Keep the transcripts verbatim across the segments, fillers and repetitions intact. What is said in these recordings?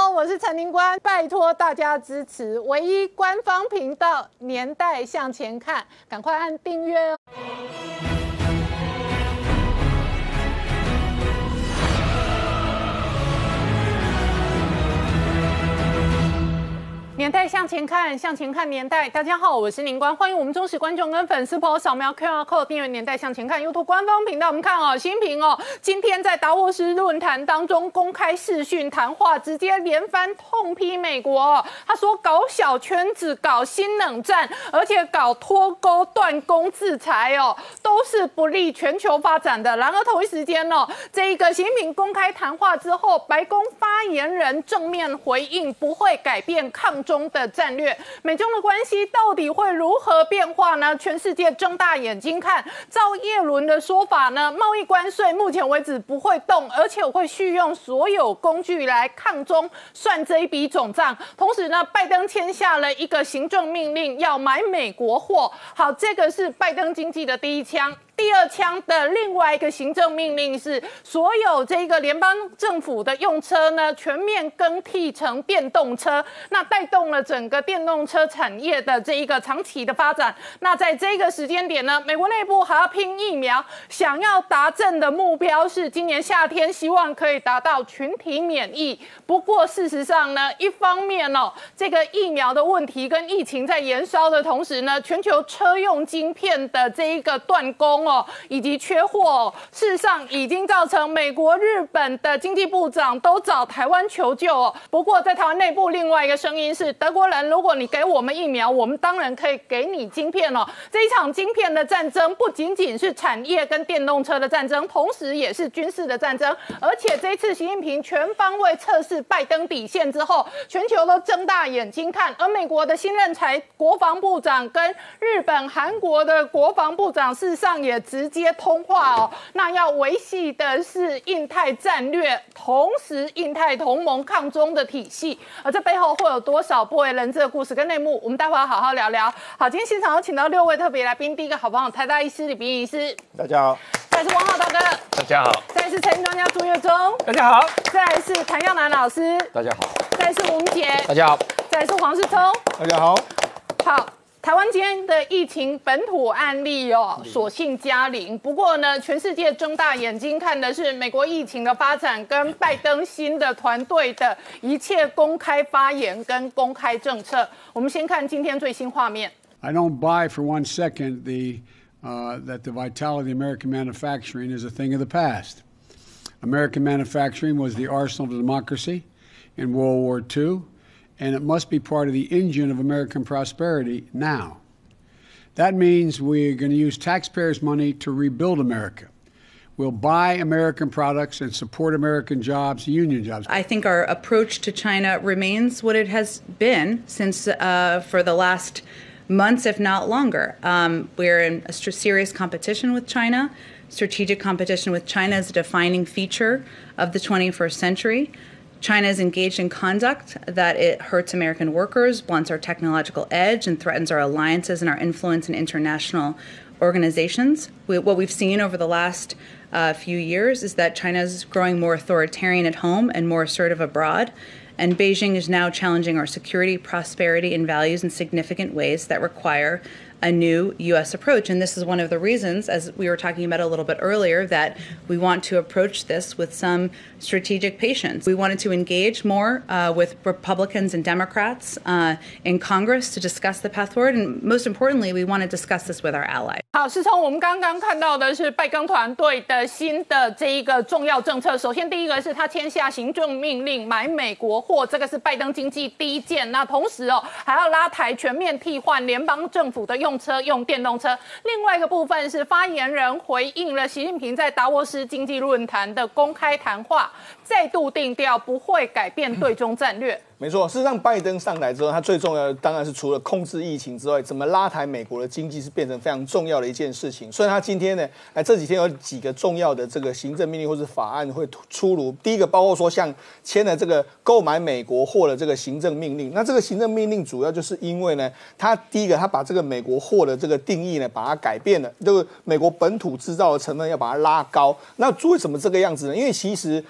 好，我是陈宁官，拜托大家支持唯一官方频道《年代向前看》，赶快按订阅哦。年代向前看，向前看年代。大家好，我是宁官，欢迎我们忠实观众跟粉丝朋友扫描 Q R code 订阅《年代向前看》YouTube 官方频道。我们看哦，习近平哦，今天在达沃斯论坛当中公开视讯谈话，直接连番痛批美国哦。他说搞小圈子、搞新冷战，而且搞脱钩、断供、制裁哦，都是不利全球发展的。然而同一时间哦，这一个习近平公开谈话之后，白宫发言人正面回应，不会改变抗中的战略，美中的关系到底会如何变化呢？全世界睁大眼睛看。照叶伦的说法呢，贸易关税目前为止不会动，而且会续用所有工具来抗中，算这一笔总账。同时呢，拜登签下了一个行政命令，要买美国货。好，这个是拜登经济的第一枪。第二枪的另外一个行政命令是，所有这个联邦政府的用车呢，全面更替成电动车，那带动了整个电动车产业的这一个长期的发展。那在这个时间点呢，美国内部还要拼疫苗，想要达阵的目标是今年夏天希望可以达到群体免疫。不过事实上呢，一方面哦，这个疫苗的问题跟疫情在延烧的同时呢，全球车用晶片的这一个断供以及缺货，事实上已经造成美国、日本的经济部长都找台湾求救哦。不过在台湾内部，另外一个声音是，德国人，如果你给我们疫苗，我们当然可以给你晶片哦。这一场晶片的战争不仅仅是产业跟电动车的战争，同时也是军事的战争。而且这一次习近平全方位测试拜登底线之后，全球都睁大眼睛看。而美国的新任财国防部长跟日本、韩国的国防部长，事实上也直接通话哦，那要维系的是印太战略，同时印太同盟抗中的体系，而这背后会有多少不为人知的故事跟内幕，我们待会要好好聊聊。好，今天现场有请到六位特别来宾，第一个好朋友台大医师李秉医师， 大家好； 再来是汪浩大哥， 大家好； 再来是财经专家朱月忠， 大家好； 再来是谭耀南老师， 大家好； 再来是吴明杰， 大家好； 再来是黄世聪， 大家好。 好。台湾今天的疫情本土案例哦，所幸加零。不过呢，全世界睁大眼睛看的是美国疫情的发展，跟拜登新的团队的一切公开发言跟公开政策。我们先看今天最新画面。 I don't buy for one second the uh, that the vitality of American manufacturing is a thing of the past. American manufacturing was the arsenal of democracy in World War Two. And it must be part of the engine of American prosperity now. That means we're going to use taxpayers' money to rebuild America. We'll buy American products and support American jobs, union jobs. I think our approach to China remains what it has been since uh, for the last months, if not longer. Um, we're in a serious competition with China. Strategic competition with China is a defining feature of the twenty-first century. China is engaged in conduct that it hurts American workers, blunts our technological edge, and threatens our alliances and our influence in international organizations. We, what we've seen over the last uh, few years is that China is growing more authoritarian at home and more assertive abroad. And Beijing is now challenging our security, prosperity, and values in significant ways that require a new U S approach. And this is one of the reasons, as we were talking about a little bit earlier, that we want to approach this with some strategic patience. We wanted to engage more uh, with Republicans and Democrats uh, in Congress to discuss the path forward. And most importantly, we want to discuss this with our allies. 好，是从我们刚刚看到的是拜登团队的新的这一个重要政策。首先，第一个是他签下行政命令买美国货，这个是拜登经济第一件。那同时哦，还要拉抬全面替换联邦政府的用车用电动车。另外一个部分是发言人回应了习近平在达沃斯经济论坛的公开谈话，再度定调不会改变对中战略。 没错，事实上，拜登上台之后，他最重要的当然是除了控制疫情之外，怎么拉抬美国的经济是变成非常重要的一件事情。所以他今天呢，哎，这几天有几个重要的这个行政命令或是法案会出炉。第一个包括说，像签了这个购买美国货的这个行政命令。那这个行政命令主要就是因为呢，他第一个他把这个美国货的这个定义呢，把它改变了，这个美国本土制造的成分要把它拉高。那为什么这个样子呢？因为其实拜登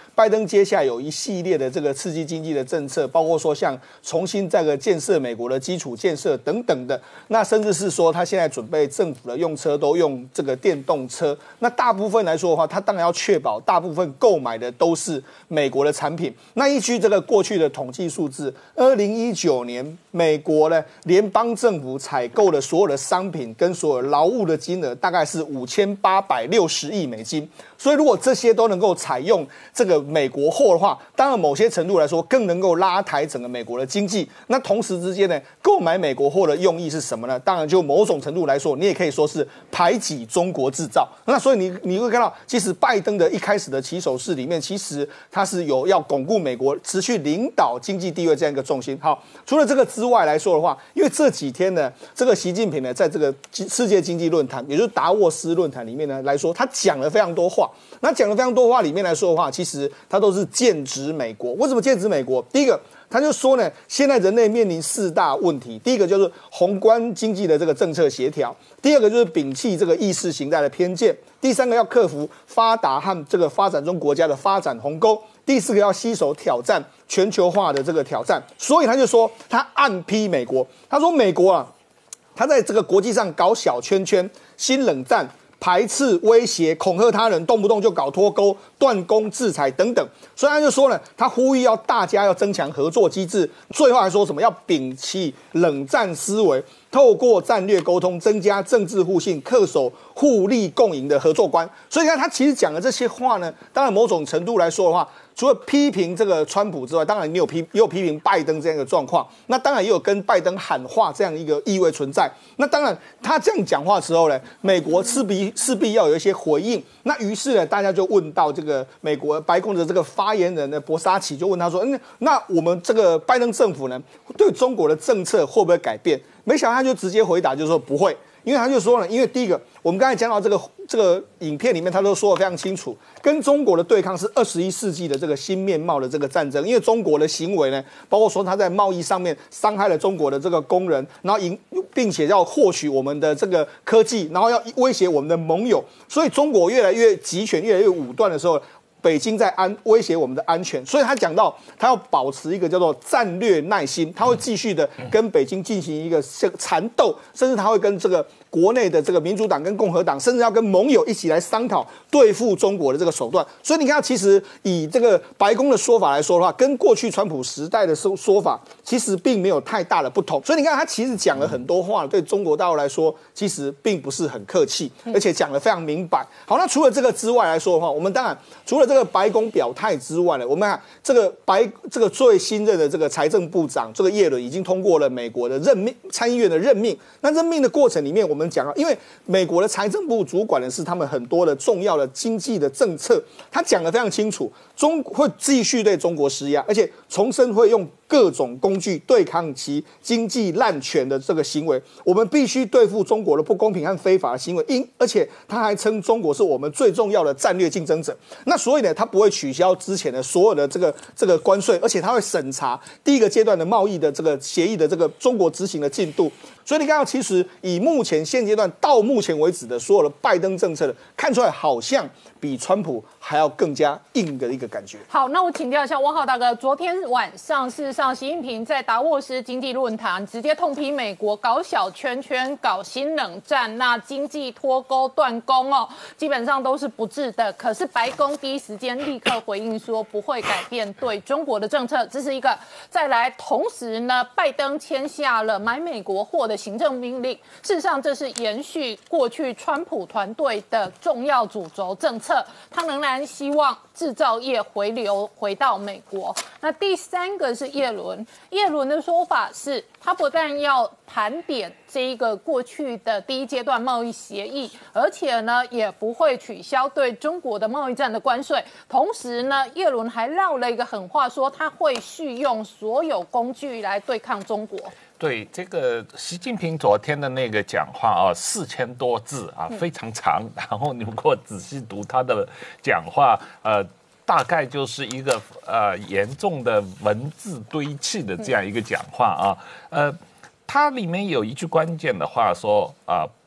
接下来有一系列的这个刺激经济的政策，包括说像重新这个建设美国的基础建设等等的，那甚至是说他现在准备政府的用车都用这个电动车，那大部分来说的话，他当然要确保大部分购买的都是美国的产品。那依据这个过去的统计数字，二零一九年美国呢联邦政府采购的所有的商品跟所有劳务的金额大概是五千八百六十亿美金。所以如果这些都能够采用这个美国货的话，当然某些程度来说更能够拉抬整个美国的经济。那同时之间呢，购买美国货的用意是什么呢？当然就某种程度来说，你也可以说是排挤中国制造。那所以你你会看到，其实拜登的一开始的起手式里面，其实他是有要巩固美国持续领导经济地位这样一个重心。好，除了这个之外来说的话，因为这几天呢，这个习近平呢，在这个世界经济论坛，也就是达沃斯论坛里面呢来说，他讲了非常多话。那讲了非常多话里面来说的话，其实他都是剑指美国。为什么剑指美国？第一个，他就说呢，现在人类面临四大问题，第一个就是宏观经济的这个政策协调，第二个就是摒弃这个意识形态的偏见，第三个要克服发达和这个发展中国家的发展鸿沟，第四个要携手挑战全球化的这个挑战。所以他就说，他暗批美国，他说美国啊，他在这个国际上搞小圈圈、新冷战。排斥、威胁、恐吓他人，动不动就搞脱钩、断供、制裁等等，所以他就说呢，他呼吁要大家要增强合作机制，最后还说什么要摒弃冷战思维，透过战略沟通增加政治互信，恪守互利共赢的合作观。所以你看他其实讲的这些话呢，当然某种程度来说的话，除了批评这个川普之外，当然你有批也有批评拜登这样一个状况，那当然也有跟拜登喊话这样一个意味存在。那当然他这样讲话的时候呢，美国势必势必要有一些回应。那于是呢，大家就问到这个美国白宫的这个发言人呢，博沙奇就问他说：“嗯，那我们这个拜登政府呢，对中国的政策会不会改变？”没想到他就直接回答，就是说不会。因为他就说了，因为第一个，我们刚才讲到这个这个影片里面，他都说得非常清楚，跟中国的对抗是二十一世纪的这个新面貌的这个战争。因为中国的行为呢，包括说他在贸易上面伤害了中国的这个工人，然后赢，并且要获取我们的这个科技，然后要威胁我们的盟友，所以中国越来越集权、越来越武断的时候。北京在安威胁我们的安全，所以他讲到他要保持一个叫做战略耐心，他会继续的跟北京进行一个缠斗，甚至他会跟这个国内的这个民主党跟共和党，甚至要跟盟友一起来商讨对付中国的这个手段。所以你看，其实以这个白宫的说法来说的话，跟过去川普时代的说说法其实并没有太大的不同。所以你看，他其实讲了很多话，对中国大陆来说，其实并不是很客气，而且讲得非常明白。好，那除了这个之外来说的话，我们当然除了这个白宫表态之外呢，我们看这个白这个最新任的这个财政部长这个耶伦已经通过了美国的任命参议院的任命。那任命的过程里面，我们讲到，因为美国的财政部主管的是他们很多的重要的经济的政策，他讲得非常清楚，中会继续对中国施压，而且重申会用各种工具对抗其经济滥权的这个行为。我们必须对付中国的不公平和非法的行为，因而且他还称中国是我们最重要的战略竞争者。那所以呢，他不会取消之前的所有的这个这个关税，而且他会审查第一个阶段的贸易的这个协议的这个中国执行的进度。所以你看到，其实以目前现阶段到目前为止的所有的拜登政策的，看出来好像比川普还要更加硬的一个感觉。 好，那我请教一下汪浩大哥，昨天晚上事实上习近平在达沃斯经济论坛直接痛批美国搞小圈圈、搞新冷战，那经济脱钩断供哦，基本上都是不智的。可是白宫第一时间立刻回应说不会改变对中国的政策，这是一个。再来，同时呢，拜登签下了买美国货的行政命令，事实上这是延续过去川普团队的重要主轴政策，他仍然希望制造业回流回到美国。那第三个是叶伦，叶伦的说法是，他不但要盘点这一个过去的第一阶段贸易协议，而且呢也不会取消对中国的贸易战的关税。同时呢，叶伦还撂了一个狠话，说他会续用所有工具来对抗中国。 对这个习近平昨天的那个讲话啊，四千多字啊，非常长。然后你如果仔细读他的讲话，呃，大概就是一个呃严重的文字堆砌的这样一个讲话啊。呃，它里面有一句关键的话说啊、呃，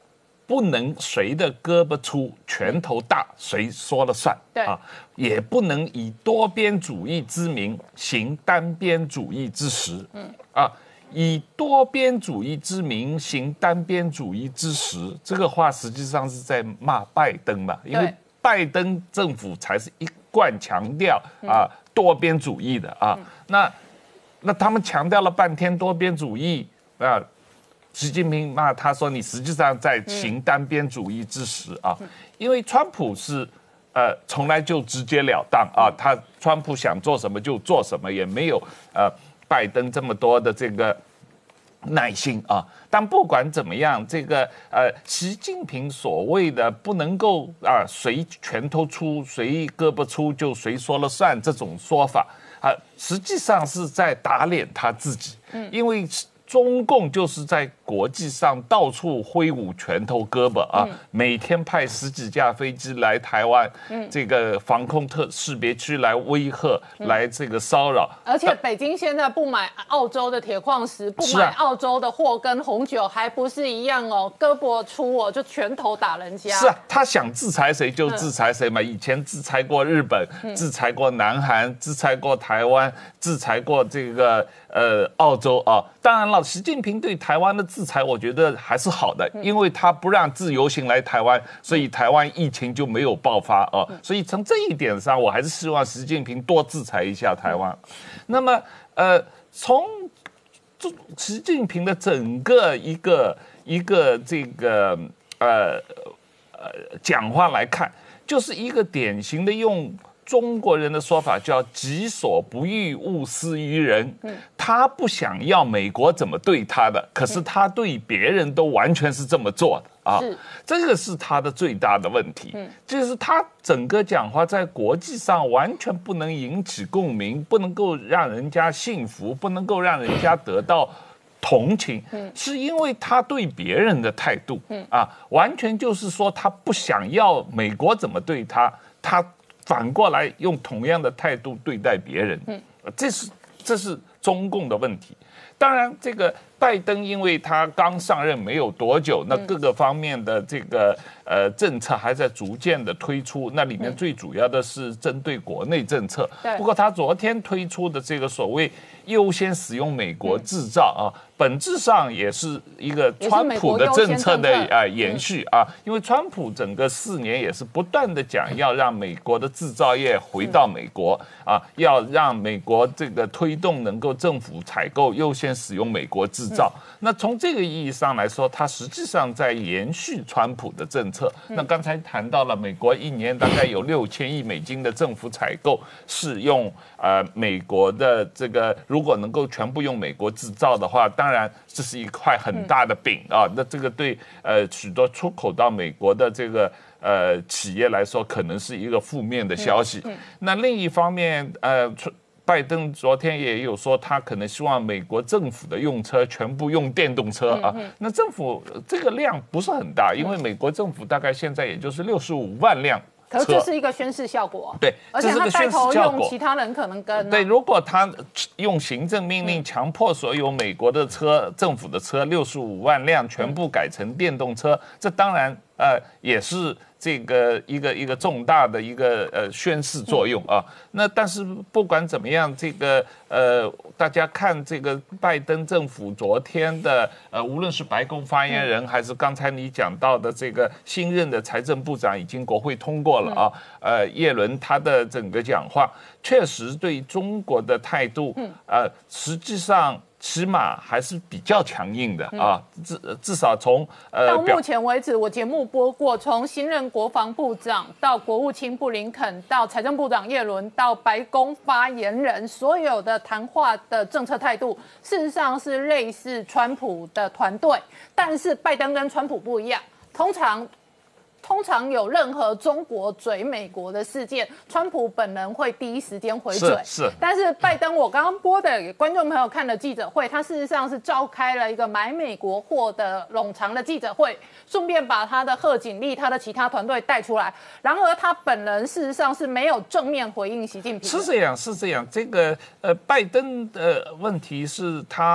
不能谁的胳膊粗拳头大谁说了算， 对啊，也不能以多边主义之名行单边主义之实，嗯啊。以多边主义之名行单边主义之实，这个话实际上是在骂拜登嘛，因为拜登政府才是一贯强调啊多边主义的啊。那那他们强调了半天多边主义啊，习近平骂他说你实际上在行单边主义之实啊，因为川普是呃从来就直截了当啊，他川普想做什么就做什么，也没有呃。拜登这么多的这个耐心啊，但不管怎么样，这个呃，习近平所谓的不能够啊，谁拳头粗，谁胳膊粗就谁说了算这种说法啊，实际上是在打脸他自己，嗯，因为中共就是在国际上到处挥舞拳头胳膊啊，嗯、每天派十几架飞机来台湾，嗯、这个防空特识别区来威吓，嗯、来这个骚扰。 而且北京现在不买澳洲的铁矿石，不买澳洲的货跟红酒，还不是一样哦，胳膊粗哦，就拳头打人家。 是啊，他想制裁谁就制裁谁嘛。嗯、以前制裁过日本，嗯、制裁过南韩，制裁过台湾，制裁过这个呃澳洲啊。当然了。习近平对台湾的制裁，我觉得还是好的，因为他不让自由行来台湾，所以台湾疫情就没有爆发啊。所以从这一点上，我还是希望习近平多制裁一下台湾。那么，呃，从习近平的整个一个一个这个呃呃讲话来看，就是一个典型的用。中国人的说法叫“己所不欲，勿施于人”。他不想要美国怎么对他的，可是他对别人都完全是这么做的啊！这个是他的最大的问题，就是他整个讲话在国际上完全不能引起共鸣，不能够让人家信服，不能够让人家得到同情，是因为他对别人的态度啊，完全就是说他不想要美国怎么对他，他。反过来用同样的态度对待别人，嗯，这是这是中共的问题。当然，这个拜登因为他刚上任没有多久，那各个方面的这个呃政策还在逐渐的推出。那里面最主要的是针对国内政策。不过他昨天推出的这个所谓优先使用美国制造啊，本质上也是一个川普的政策的啊延续啊。因为川普整个四年也是不断的讲要让美国的制造业回到美国啊，要让美国这个推动能够政府采购优先使用美国制造。那从这个意义上来说，它实际上在延续川普的政策。那刚才谈到了美国一年大概有六千亿美金的政府采购是用呃美国的这个，如果能够全部用美国制造的话，当然这是一块很大的饼啊。那这个对呃许多出口到美国的这个呃企业来说，可能是一个负面的消息。那另一方面，呃。拜登昨天也有说，他可能希望美国政府的用车全部用电动车啊。那政府这个量不是很大，因为美国政府大概现在也就是六十五万辆。 可是这是一个宣示效果， 对， 而且他带头用，其他人可能跟、啊。 对，如果他用行政命令强迫所有美国的车、政府的车六十五万辆全部改成电动车，这当然呃也是这个一个一个重大的一个呃宣示作用啊。那但是不管怎么样，这个呃大家看这个拜登政府昨天的呃，无论是白宫发言人还是刚才你讲到的这个新任的财政部长，已经国会通过了啊。呃，耶伦他的整个讲话确实对中国的态度，呃，实际上。起码还是比较强硬的啊，至至少从呃到目前为止，我节目播过，从新任国防部长到国务卿布林肯，到财政部长耶伦，到白宫发言人，所有的谈话的政策态度，事实上是类似川普的团队，但是拜登跟川普不一样，通常。通常有任何中国嘴美国的事件，川普本人会第一时间回嘴。 是，是但是拜登，我刚刚播的给观众朋友看的记者会，他事实上是召开了一个买美国货的冗长的记者会，顺便把他的贺锦丽、他的其他团队带出来。然而他本人事实上是没有正面回应习近平。 是这样，是这样。这个呃，拜登的问题是他。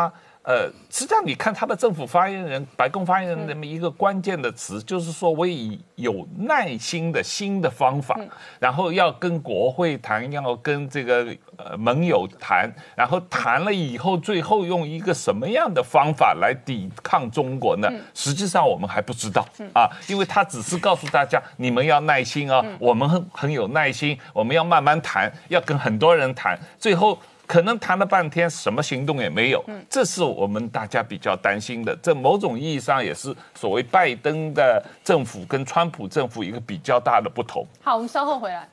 呃，实际上你看他的政府发言人、白宫发言人那么一个关键的词，就是说我以有耐心的新的方法，然后要跟国会谈，要跟这个呃盟友谈，然后谈了以后，最后用一个什么样的方法来抵抗中国呢？实际上我们还不知道啊，因为他只是告诉大家你们要耐心啊，我们很很有耐心，我们要慢慢谈，要跟很多人谈，最后。可能谈了半天，什么行动也没有，这是我们大家比较担心的。这某种意义上也是所谓拜登的政府跟川普政府一个比较大的不同。 好，我们稍后回来。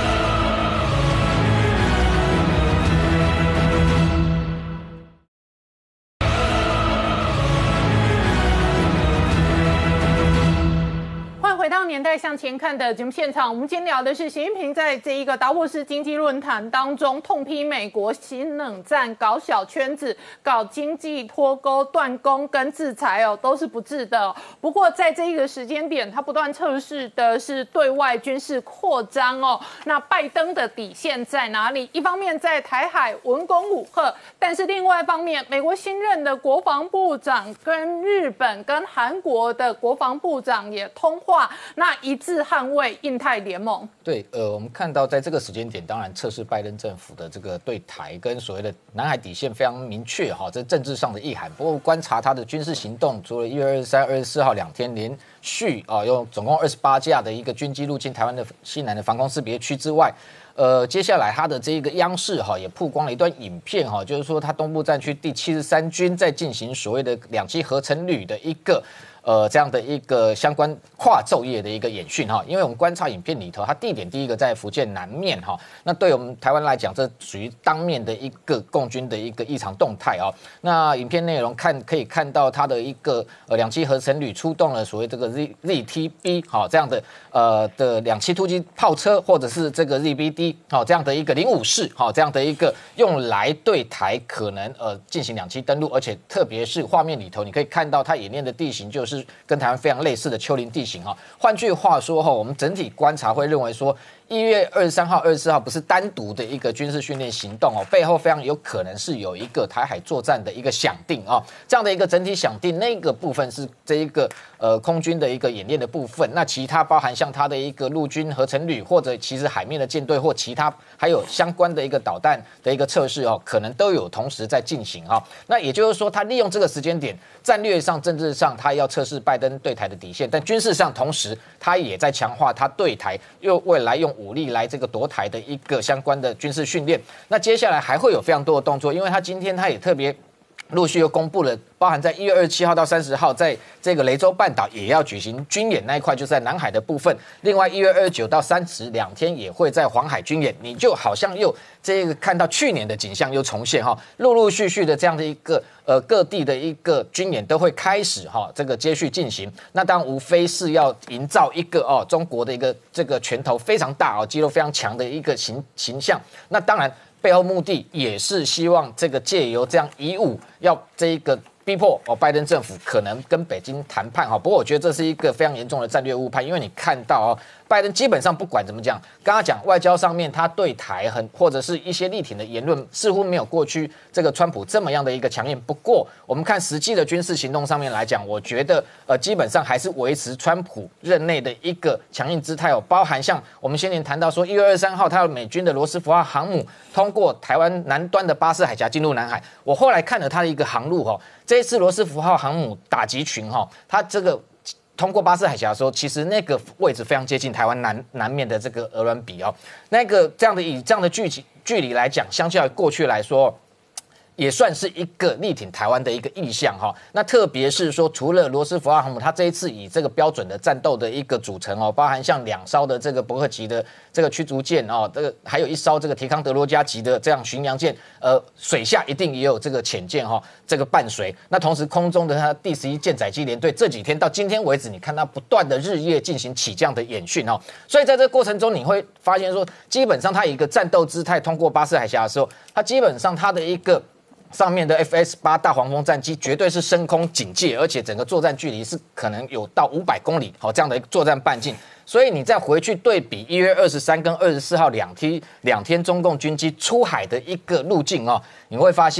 回到年代向前看的节目现场，我们今天聊的是习近平在这一个达沃斯经济论坛当中痛批美国新冷战搞小圈子、搞经济脱钩、断供跟制裁哦，都是不智的、哦。不过在这一个时间点，他不断测试的是对外军事扩张哦。那拜登的底线在哪里？一方面在台海文攻武吓，但是另外一方面，美国新任的国防部长跟日本跟韩国的国防部长也通话。那一致捍卫印太联盟。 对，呃，我们看到在这个时间点，当然测试拜登政府的这个对台跟所谓的南海底线非常明确哈，这政治上的意涵。不过观察他的军事行动，除了一月二十三、二十四号两天连续啊用总共二十八架的一个军机入侵台湾的西南的防空识别区之外。呃，接下来他的这个央视哈也曝光了一段影片哈，就是说他东部战区第七十三军在进行所谓的两栖合成旅的一个呃这样的一个相关跨昼夜的一个演训哈。因为我们观察影片里头，它地点第一个在福建南面哈，那对我们台湾来讲，这属于当面的一个共军的一个异常动态啊。那影片内容看可以看到它的一个呃两栖合成旅出动了所谓这个 Z Z T B 好这样的呃的两栖突击炮车，或者是这个 Z B D。好，这样的一个零五式，好，这样的一个用来对台可能呃进行两栖登陆，而且特别是画面里头，你可以看到它演练的地形就是跟台湾非常类似的丘陵地形哈。换句话说哈，我们整体观察会认为说，一月二十三号、二十四号不是单独的一个军事训练行动哦，背后非常有可能是有一个台海作战的一个想定啊，这样的一个整体想定，那个部分是这一个呃空军的一个演练的部分，那其他包含像它的一个陆军合成旅，或者其实海面的舰队或其他还有相关的一个导弹的一个测试哦，可能都有同时在进行哈。那也就是说，他利用这个时间点，战略上、政治上，他要测试拜登对台的底线，但军事上同时他也在强化他对台又未来用武力来这个夺台的一个相关的军事训练。那接下来还会有非常多的动作，因为他今天他也特别陆续又公布了，包含在一月二十七号到三十号，在这个雷州半岛也要举行军演那一块，就是在南海的部分。另外一月二十九到三十两天也会在黄海军演，你就好像又这个看到去年的景象又重现哈，陆陆续续的这样的一个呃各地的一个军演都会开始哈，这个接续进行。那当然无非是要营造一个哦中国的一个这个拳头非常大哦，肌肉非常强的一个形形象。那当然。背后目的也是希望这个借由这样以武，要这一个逼迫哦拜登政府可能跟北京谈判哈。不过我觉得这是一个非常严重的战略误判，因为你看到哦，拜登基本上不管怎么讲，刚刚讲外交上面他对台很或者是一些力挺的言论，似乎没有过去这个川普这么样的一个强硬。不过我们看实际的军事行动上面来讲，我觉得呃基本上还是维持川普任内的一个强硬姿态哦，包含像我们先前谈到说一月二十三号，他有美军的罗斯福号航母通过台湾南端的巴士海峡进入南海。我后来看了他的一个航路哈，这一次罗斯福号航母打击群哈，它这个通过巴士海峡的时候，其实那个位置非常接近台湾南南面的这个鹅銮鼻哦，那个这样的以这样的距距离来讲，相较于过去来说，也算是一个力挺台湾的一个意向哈。那特别是说，除了罗斯福号航母，它这一次以这个标准的战斗的一个组成哦，包含像两艘的这个伯克级的这个驱逐舰哦，这个还有一艘这个提康德罗加级的这样巡洋舰，呃，水下一定也有这个潜舰哈，这个伴随。那同时空中的它第十一舰载机联队这几天到今天为止，你看它不断的日夜进行起降的演训哦，所以在这个过程中，你会发现说，基本上它以一个战斗姿态通过巴士海峡的时候，它基本上它的一个上面的 F S 八大黄蜂战机绝对是升空警戒，而且整个作战距离是可能有到五百公里，好这样的一个作战半径。所以你再回去对比一月二十三跟二十四号两天两天中共军机出海的一个路径哦，你会发现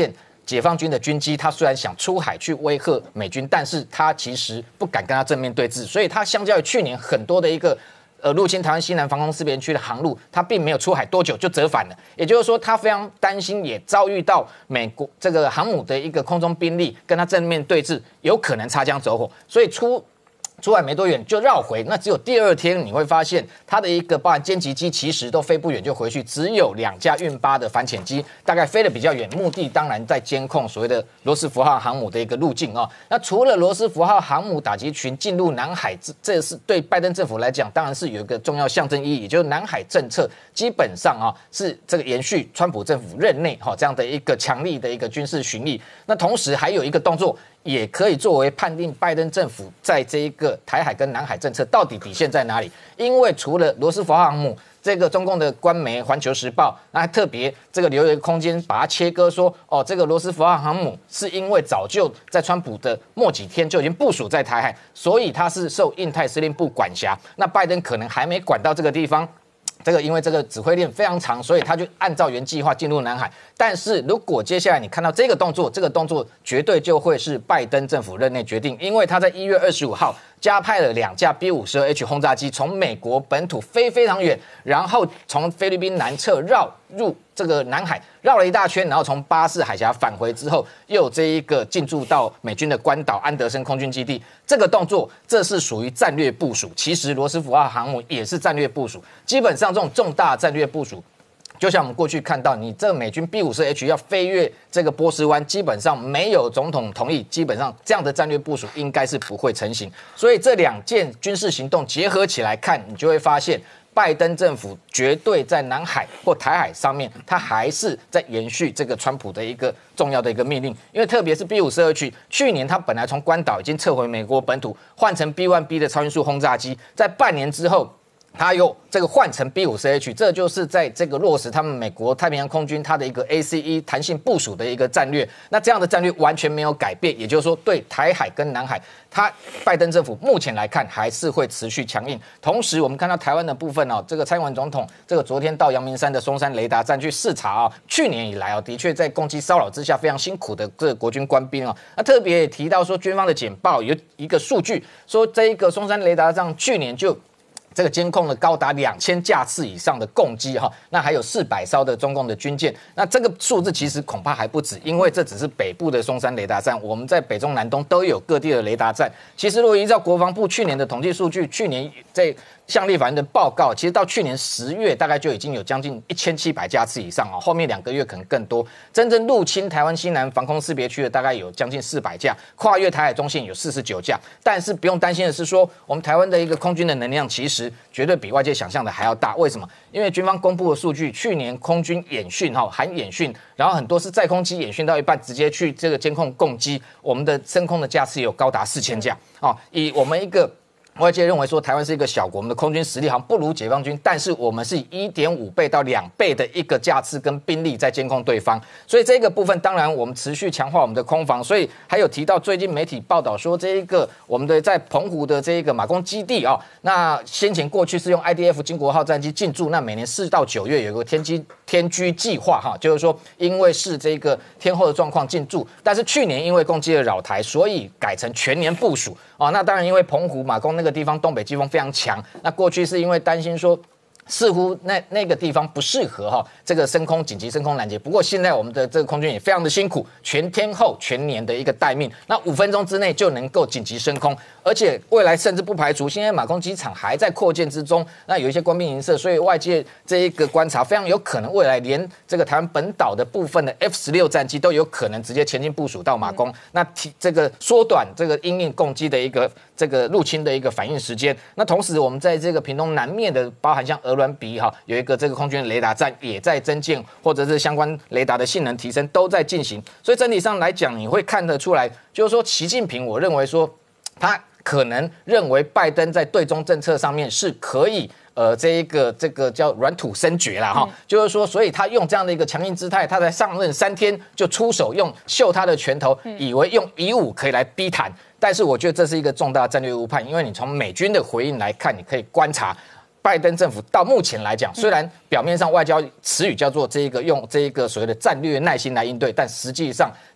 解放军的军机，他虽然想出海去威吓美军，但是他其实不敢跟他正面对峙，所以他相较于去年很多的一个呃入侵台湾西南防空识别区的航路，他并没有出海多久就折返了。也就是说，他非常担心，也遭遇到美国这个航母的一个空中兵力跟他正面对峙，有可能擦枪走火，所以出。出海没多远就绕回，那只有第二天你会发现它的一个包含歼击机其实都飞不远就回去，只有两架运八的反潜机大概飞得比较远，目的当然在监控所谓的罗斯福号航母的一个路径哦。那除了罗斯福号航母打击群进入南海，这是对拜登政府来讲当然是有一个重要象征意义，也就是南海政策基本上啊是这个延续川普政府任内哈这样的一个强力的一个军事巡弋。那同时还有一个动作。也可以作为判定拜登政府在这一个台海跟南海政策到底底线在哪里，因为除了罗斯福号航母，这个中共的官媒《环球时报》那还特别这个留一个空间把它切割说，哦，这个罗斯福号航母是因为早就在川普的末几天就已经部署在台海，所以它是受印太司令部管辖，那拜登可能还没管到这个地方。这个因为这个指挥链非常长，所以他就按照原计划进入南海。但是如果接下来你看到这个动作，这个动作绝对就会是拜登政府任内决定，因为他在一月二十五号加派了两架 B 五十二 H 轰炸机从美国本土飞非常远，然后从菲律宾南侧绕入这个南海，绕了一大圈，然后从巴士海峡返回之后，又有这一个进驻到美军的关岛安德森空军基地。这个动作，这是属于战略部署。其实罗斯福号航母也是战略部署。基本上这种重大战略部署，就像我们过去看到，你这个美军 B 五十 H 要飞越这个波斯湾，基本上没有总统同意，基本上这样的战略部署应该是不会成型。所以这两件军事行动结合起来看，你就会发现。拜登政府绝对在南海或台海上面，他还是在延续这个川普的一个重要的一个命令，因为特别是 B 五十二 H， 去年他本来从关岛已经撤回美国本土，换成 B 一 B 的超音速轰炸机，在半年之后。它又这个换成 B 五十 H， 这就是在这个落实他们美国太平洋空军它的一个 A C E 弹性部署的一个战略。那这样的战略完全没有改变，也就是说，对台海跟南海，它拜登政府目前来看还是会持续强硬。同时，我们看到台湾的部分哦，这个蔡英文总统这个昨天到阳明山的松山雷达站去视察啊、哦，去年以来哦，的确在攻击骚扰之下非常辛苦的这个国军官兵哦，那特别也提到说，军方的简报有一个数据说，这一个松山雷达站去年就。这个监控了高达两千架次以上的共机哈，那还有四百艘的中共的军舰，那这个数字其实恐怕还不止，因为这只是北部的松山雷达站，我们在北中南东都有各地的雷达站。其实如果依照国防部去年的统计数据，去年在向立法院的报告，其实到去年十月大概就已经有将近一千七百架次以上哦，后面两个月可能更多。真正入侵台湾西南防空识别区的大概有将近四百架，跨越台海中线有四十九架。但是不用担心的是说，我们台湾的一个空军的能量其实绝对比外界想象的还要大。为什么？因为军方公布的数据，去年空军演训哈含演训，然后很多是载空机演训到一半直接去这个监控共机，我们的升空的架次有高达四千架哦，以我们一个。外界认为说台湾是一个小国，我们的空军实力好像不如解放军，但是我们是以 一点五倍到两倍的一个架次跟兵力在监控对方，所以这个部分当然我们持续强化我们的空防，所以还有提到最近媒体报道说这一个我们的在澎湖的这一个马公基地啊、哦，那先前过去是用 I D F 金国号战机进驻，那每年四到九月有一个天基天居计划哈，就是说因为是这个天候的状况进驻，但是去年因为攻击了扰台，所以改成全年部署啊、哦。那当然因为澎湖马公那个地方东北季风非常强，那过去是因为担心说。似乎那那个地方不适合哈这个升空紧急升空拦截，不过现在我们的这个空军也非常的辛苦，全天候全年的一个待命，那五分钟之内就能够紧急升空，而且未来甚至不排除现在马公机场还在扩建之中，那有一些官兵营舍，所以外界这一个观察非常有可能未来连这个台湾本岛的部分的 F 十六战机都有可能直接前进部署到马公，嗯、那提这个缩短这个因应共机的一个这个入侵的一个反应时间。那同时我们在这个屏东南面的，包含像鹅銮鼻哈有一个这个空军雷达站也在增建，或者是相关雷达的性能提升都在进行。所以整体上来讲，你会看得出来，就是说习近平，我认为说他可能认为拜登在对中政策上面是可以。呃，这一个这个叫软土生绝啦，哈、嗯，就是说，所以他用这样的一个强硬姿态，他在上任三天就出手，用秀他的拳头，以为用以武可以来逼谈，但是我觉得这是一个重大战略误判，因为你从美军的回应来看，你可以观察。拜登政府到目前来讲，虽然表面上外交词语叫做这一个用这一个所谓的战略耐心来应对，但实际上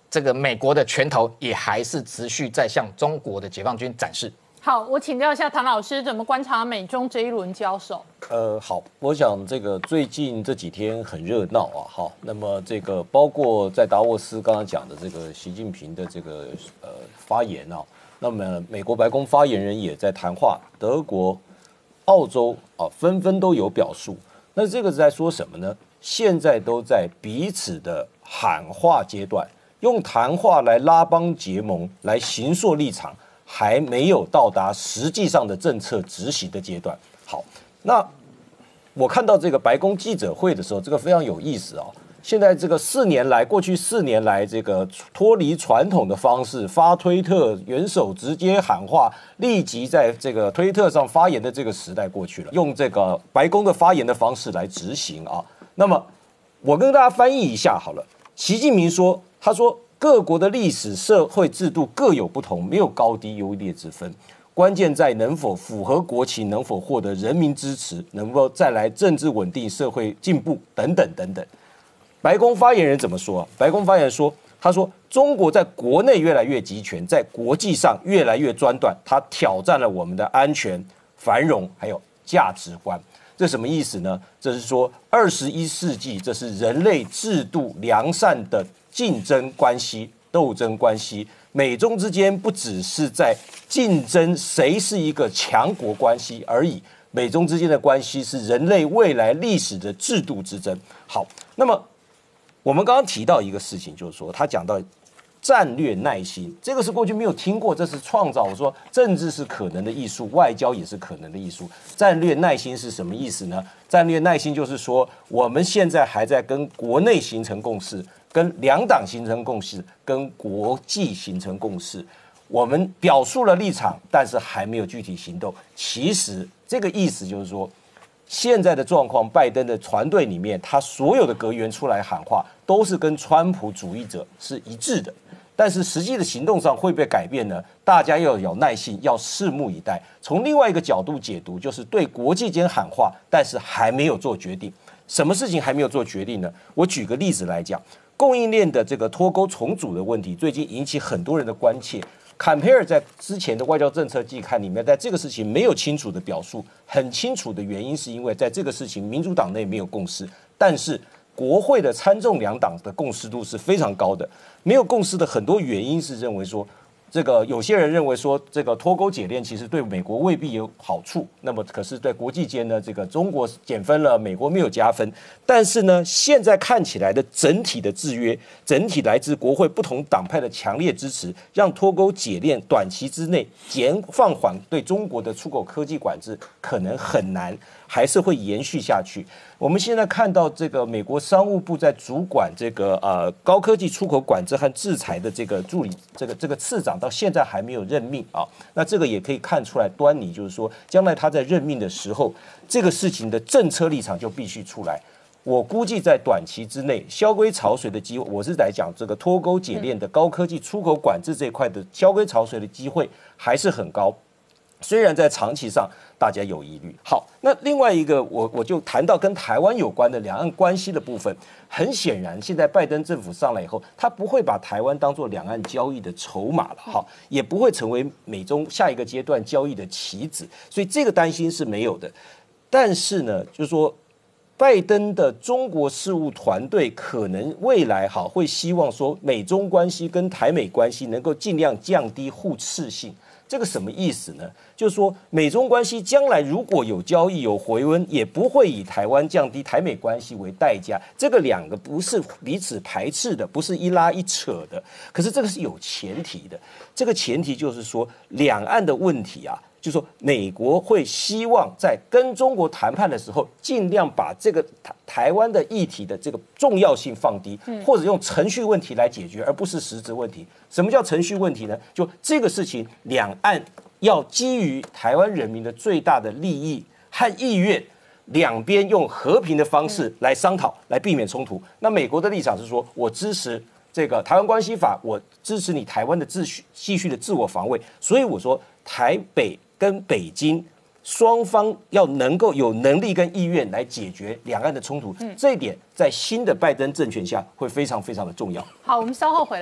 这个美国的拳头也还是持续在向中国的解放军展示。 好，我请教一下唐老师，怎么观察美中这一轮交手？ 呃，好，我想这个最近这几天很热闹啊，好，那么这个包括在达沃斯刚刚讲的这个习近平的这个呃发言啊，那么美国白宫发言人也在谈话，德国、澳洲啊纷纷都有表述。那这个是在说什么呢？现在都在彼此的喊话阶段，用谈话来拉帮结盟，来形塑立场。还没有到达实际上的政策执行的阶段。好，那我看到这个白宫记者会的时候，这个非常有意思啊。现在这个四年来，过去四年来，这个脱离传统的方式发推特，元首直接喊话，立即在这个推特上发言的这个时代过去了，用这个白宫的发言的方式来执行啊。那么我跟大家翻译一下好了。习近平说，他说。各国的历史社会制度各有不同，没有高低优劣之分，关键在能否符合国情，能否获得人民支持，能够再来政治稳定、社会进步等等等等。白宫发言人怎么说啊？白宫发言人说，他说中国在国内越来越集权，在国际上越来越专断，它挑战了我们的安全、繁荣还有价值观。这什么意思呢？这是说二十一世纪，这是人类制度良善的竞争关系、斗争关系，美中之间不只是在竞争谁是一个强国关系而已，美中之间的关系是人类未来历史的制度之争。好，那么我们刚刚提到一个事情，就是说他讲到战略耐心，这个是过去没有听过，这是创造。我说政治是可能的艺术，外交也是可能的艺术。战略耐心是什么意思呢？战略耐心就是说，我们现在还在跟国内形成共识，跟两党形成共识，跟国际形成共识。我们表述了立场，但是还没有具体行动。其实这个意思就是说，现在的状况，拜登的团队里面，他所有的阁员出来喊话，都是跟川普主义者是一致的。但是实际的行动上会不会改变呢？大家要有耐心，要拭目以待。从另外一个角度解读，就是对国际间喊话，但是还没有做决定。什么事情还没有做决定呢？我举个例子来讲，供应链的这个脱钩重组的问题，最近引起很多人的关切。坎佩尔在之前的外交政策季刊里面，在这个事情没有清楚的表述，很清楚的原因是因为在这个事情民主党内没有共识，但是国会的参众两党的共识度是非常高的。没有共识的很多原因是认为说，这个有些人认为说，这个脱钩解链其实对美国未必有好处，那么可是在国际间呢，这个中国减分了，美国没有加分。但是呢，现在看起来的整体的制约，整体来自国会不同党派的强烈支持，让脱钩解链短期之内减放缓对中国的出口科技管制可能很难，还是会延续下去。我们现在看到这个美国商务部在主管这个呃高科技出口管制和制裁的这个助理这个这个次长到现在还没有任命啊，那这个也可以看出来端倪，就是说将来他在任命的时候，这个事情的政策立场就必须出来。我估计在短期之内，萧规潮水的机会，我是来讲这个脱钩解链的高科技出口管制这一块的萧规潮水的机会还是很高。虽然在长期上大家有疑虑。好，那另外一个我我就谈到跟台湾有关的两岸关系的部分。很显然，现在拜登政府上来以后，他不会把台湾当作两岸交易的筹码了，哈，也不会成为美中下一个阶段交易的棋子，所以这个担心是没有的。但是呢，就是说，拜登的中国事务团队可能未来好会希望说，美中关系跟台美关系能够尽量降低互斥性。这个什么意思呢？就是说，美中关系将来如果有交易有回温，也不会以台湾降低台美关系为代价。这个两个不是彼此排斥的，不是一拉一扯的。可是这个是有前提的，这个前提就是说，两岸的问题啊，就是说美国会希望在跟中国谈判的时候，尽量把这个台台湾的议题的这个重要性放低，或者用程序问题来解决，而不是实质问题。什么叫程序问题呢？就这个事情，两岸要基于台湾人民的最大的利益和意愿，两边用和平的方式来商讨，来避免冲突。那美国的立场是说，我支持这个台湾关系法，我支持你台湾的秩序继续的自我防卫。所以我说，台北跟北京双方要能够有能力跟意愿来解决两岸的冲突，这一点在新的拜登政权下会非常非常的重要。 好，我们稍后回来。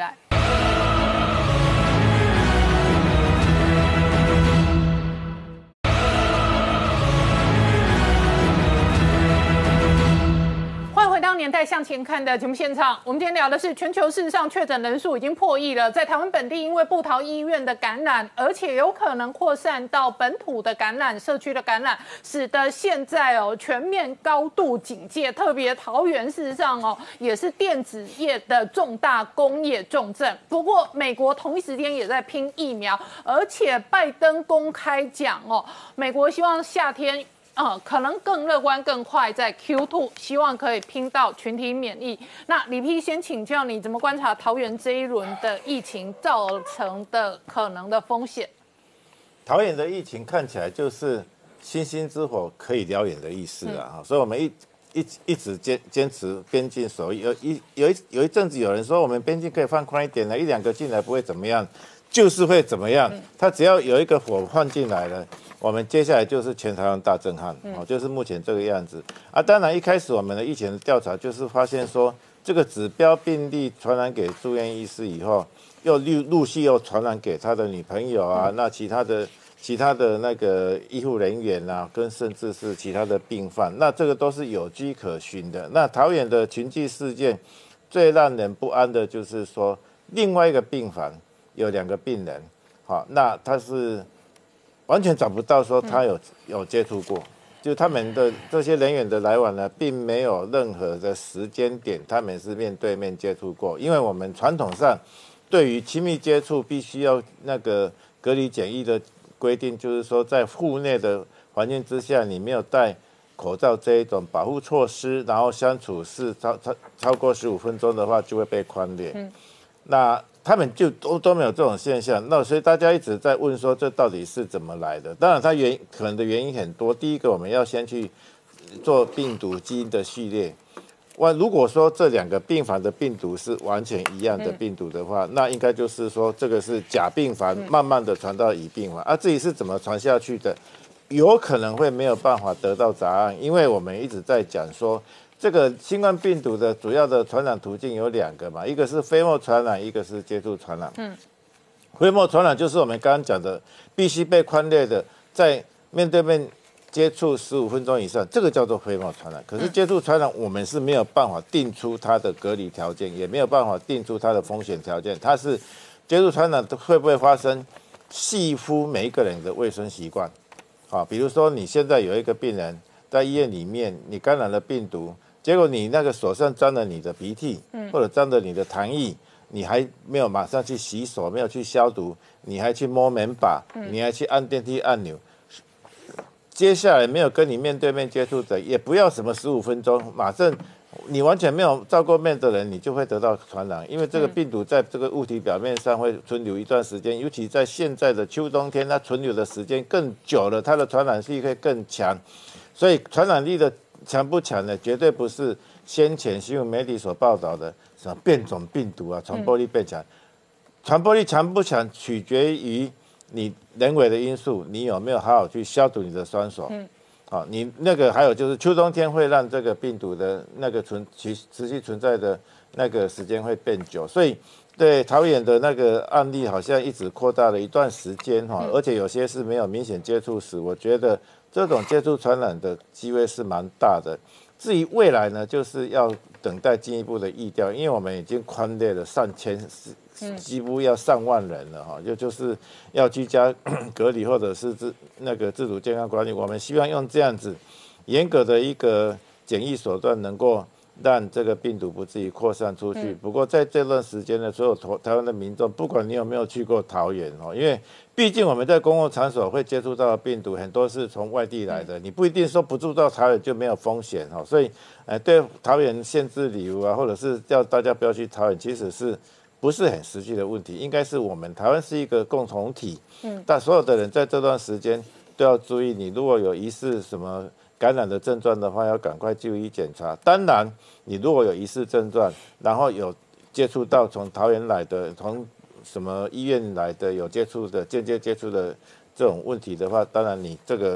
年代向前看的节目现场，我们今天聊的是全球事实上确诊人数已经破亿了，在台湾本地因为部桃医院的感染，而且有可能扩散到本土的感染、社区的感染，使得现在哦全面高度警戒。特别桃园事实上哦也是电子业的重大工业重镇。不过美国同一时间也在拼疫苗，而且拜登公开讲哦，美国希望夏天。呃，可能更乐观、更快，在 Q 二 希望可以拼到群体免疫。那李批先请教你，怎么观察桃园这一轮的疫情造成的可能的风险？ 桃园的疫情看起来就是星星之火可以燎原的意思啊，嗯、所以我们一一一直坚坚持边境守疫。有一有一有一阵子有人说我们边境可以放宽一点了，一两个进来不会怎么样，就是会怎么样。他只要有一个火放进来了。我们接下来就是全台湾大震撼，哦，就是目前这个样子啊。当然，一开始我们的疫情的调查就是发现说，这个指标病例传染给住院医师以后，又陆陆续又传染给他的女朋友啊，那其他的其他的那个医护人员啊，跟甚至是其他的病患，那这个都是有迹可循的。那桃园的群聚事件最让人不安的就是说，另外一个病房有两个病人，好，那他是。完全找不到说他有有接触过，就他们的这些人员的来往呢，并没有任何的时间点他们是面对面接触过，因为我们传统上对于亲密接触必须要那个隔离检疫的规定，就是说在户内的环境之下，你没有戴口罩这一种保护措施，然后相处是超超超过十五分钟的话，就会被匡列。嗯，那。他们就都都没有这种现象，那所以大家一直在问说这到底是怎么来的？当然，它原可能的原因很多。第一个，我们要先去做病毒基因的序列。哇，如果说这两个病房的病毒是完全一样的病毒的话，嗯、那应该就是说这个是甲病房慢慢的传到乙病房，啊，至于是怎么传下去的，有可能会没有办法得到答案，因为我们一直在讲说。这个新冠病毒的主要的传染途径有两个嘛，一个是飞沫传染，一个是接触传染。嗯，飞沫传染就是我们刚刚讲的，必须被匡列的，在面对面接触十五分钟以上，这个叫做飞沫传染。可是接触传染，我们是没有办法定出它的隔离条件，也没有办法定出它的风险条件。它是接触传染会不会发生，细乎每一个人的卫生习惯。好，比如说你现在有一个病人在医院里面，你感染了病毒。结果你那个手上沾了你的鼻涕，或者沾了你的痰液，你还没有马上去洗手，没有去消毒，你还去摸门把，你还去按电梯按钮。接下来没有跟你面对面接触的，也不要什么十五分钟，马上你完全没有照过面的人，你就会得到传染，因为这个病毒在这个物体表面上会存留一段时间，尤其在现在的秋冬天，它存留的时间更久了，它的传染力会更强，所以传染力的。强不强呢？绝对不是先前新闻媒体所报道的什么变种病毒啊，传播力变强。传播力强不强，取决于你人为的因素，你有没有好好去消毒你的双手。嗯，好，你那个还有就是秋冬天会让这个病毒的那个存持持续存在的那个时间会变久，所以对桃园的那个案例好像一直扩大了一段时间哈，而且有些是没有明显接触史，我觉得。这种接触传染的机会是蛮大的。至于未来呢，就是要等待进一步的疫调，因为我们已经匡列了上千，几乎要上万人了哈，就就是要居家隔离或者是自那个自主健康管理。我们希望用这样子严格的一个检疫手段，能够让这个病毒不至于扩散出去。不过在这段时间呢，所有台湾的民众，不管你有没有去过桃园哦，因为毕竟我们在公共场所会接触到的病毒很多是从外地来的，你不一定说不住到桃园就没有风险哈。所以，呃，对桃园限制旅游啊，或者是叫大家不要去桃园，其实是不是很实际的问题？应该是我们台湾是一个共同体，嗯，但所有的人在这段时间都要注意，你如果有疑似什么感染的症状的话，要赶快就医检查。当然，你如果有疑似症状，然后有接触到从桃园来的，从什么医院来的有接触的间接接触的这种问题的话，当然你这个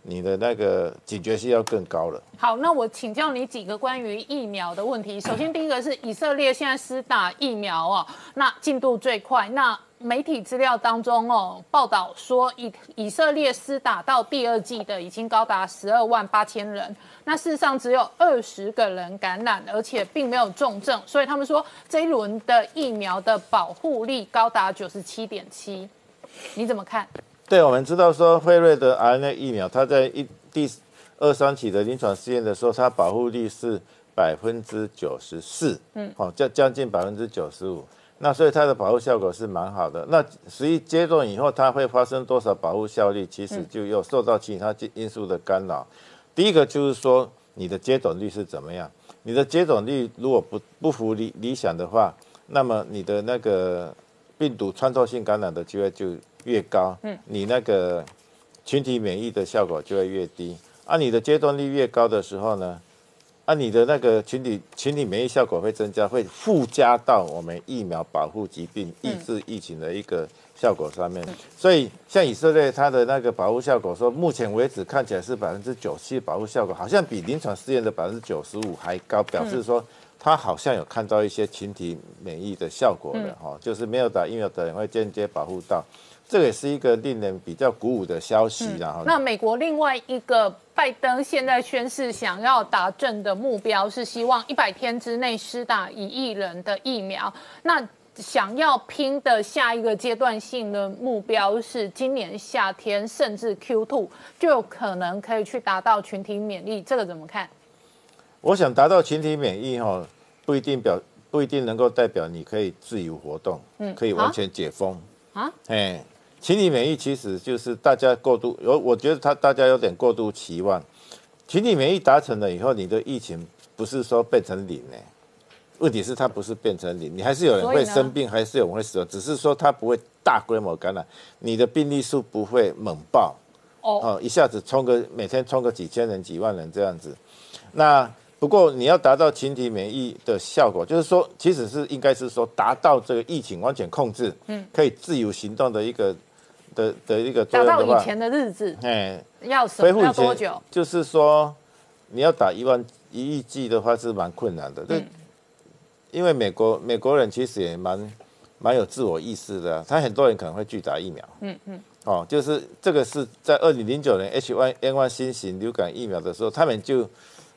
你的那个警觉性要更高了。 好，那我请教你几个关于疫苗的问题。首先，第一个是以色列现在施打疫苗哦，那进度最快。那媒体资料当中哦，报道说以以色列施打到第二剂的已经高达十二万八千人，那事实上只有二十个人感染，而且并没有重症，所以他们说这一轮的疫苗的保护力高达九十七点七，你怎么看？ 对，我们知道说辉瑞的 R N A 疫苗，它在一第二三期的临床试验的时候，它保护力是百分之九十四，嗯，好、哦，将将近百分之九十五。那所以它的保护效果是蛮好的。那实际接种以后，它会发生多少保护效力，其实就又受到其他因素的干扰。第一个就是说你的接种率是怎么样？你的接种率如果不不符理理想的话，那么你的那个病毒穿透性感染的机会就越高，嗯，你那个群体免疫的效果就会越低。啊，你的接种率越高的时候呢？啊，你的那个群体群体免疫效果会增加，会附加到我们疫苗保护疾病、抑制疫情的一个效果上面。嗯、所以，像以色列它的那个保护效果，说目前为止看起来是百分之九十七保护效果，好像比临床试验的百分之九十五还高，表示说它好像有看到一些群体免疫的效果了哈、嗯，就是没有打疫苗的人会间接保护到。这个也是一个令人比较鼓舞的消息啦、嗯。 那美国另外一个拜登现在宣示想要达阵的目标是希望一百天之内施打一亿人的疫苗。那想要拼的下一个阶段性的目标是今年夏天甚至 Q 二 就有可能可以去达到群体免疫，这个怎么看？ 我想达到群体免疫哈，不一定表不一定能够代表你可以自由活动，嗯，可以完全解封啊，哎。群体免疫其实就是大家过度有，我觉得他大家有点过度期望。群体免疫达成了以后，你的疫情不是说变成零呢、欸？问题是它不是变成零，你还是有人会生病，还是有人会死亡，只是说它不会大规模感染，你的病例数不会猛爆哦，哦，一下子冲个每天冲个几千人、几万人这样子。那不过你要达到群体免疫的效果，就是说，其实是应该是说达到这个疫情完全控制，嗯，可以自由行动的一个。的的一个作用的话， 达到以前的日子，哎，要什么？要多久？ 就是说，你要打一万一亿剂的话是蛮困难的。嗯，因为美国美国人其实也蛮蛮有自我意识的、啊，他很多人可能会拒打疫苗。嗯嗯，哦，就是这个是在二零零九年 H 一 N 一 新型流感疫苗的时候，他们就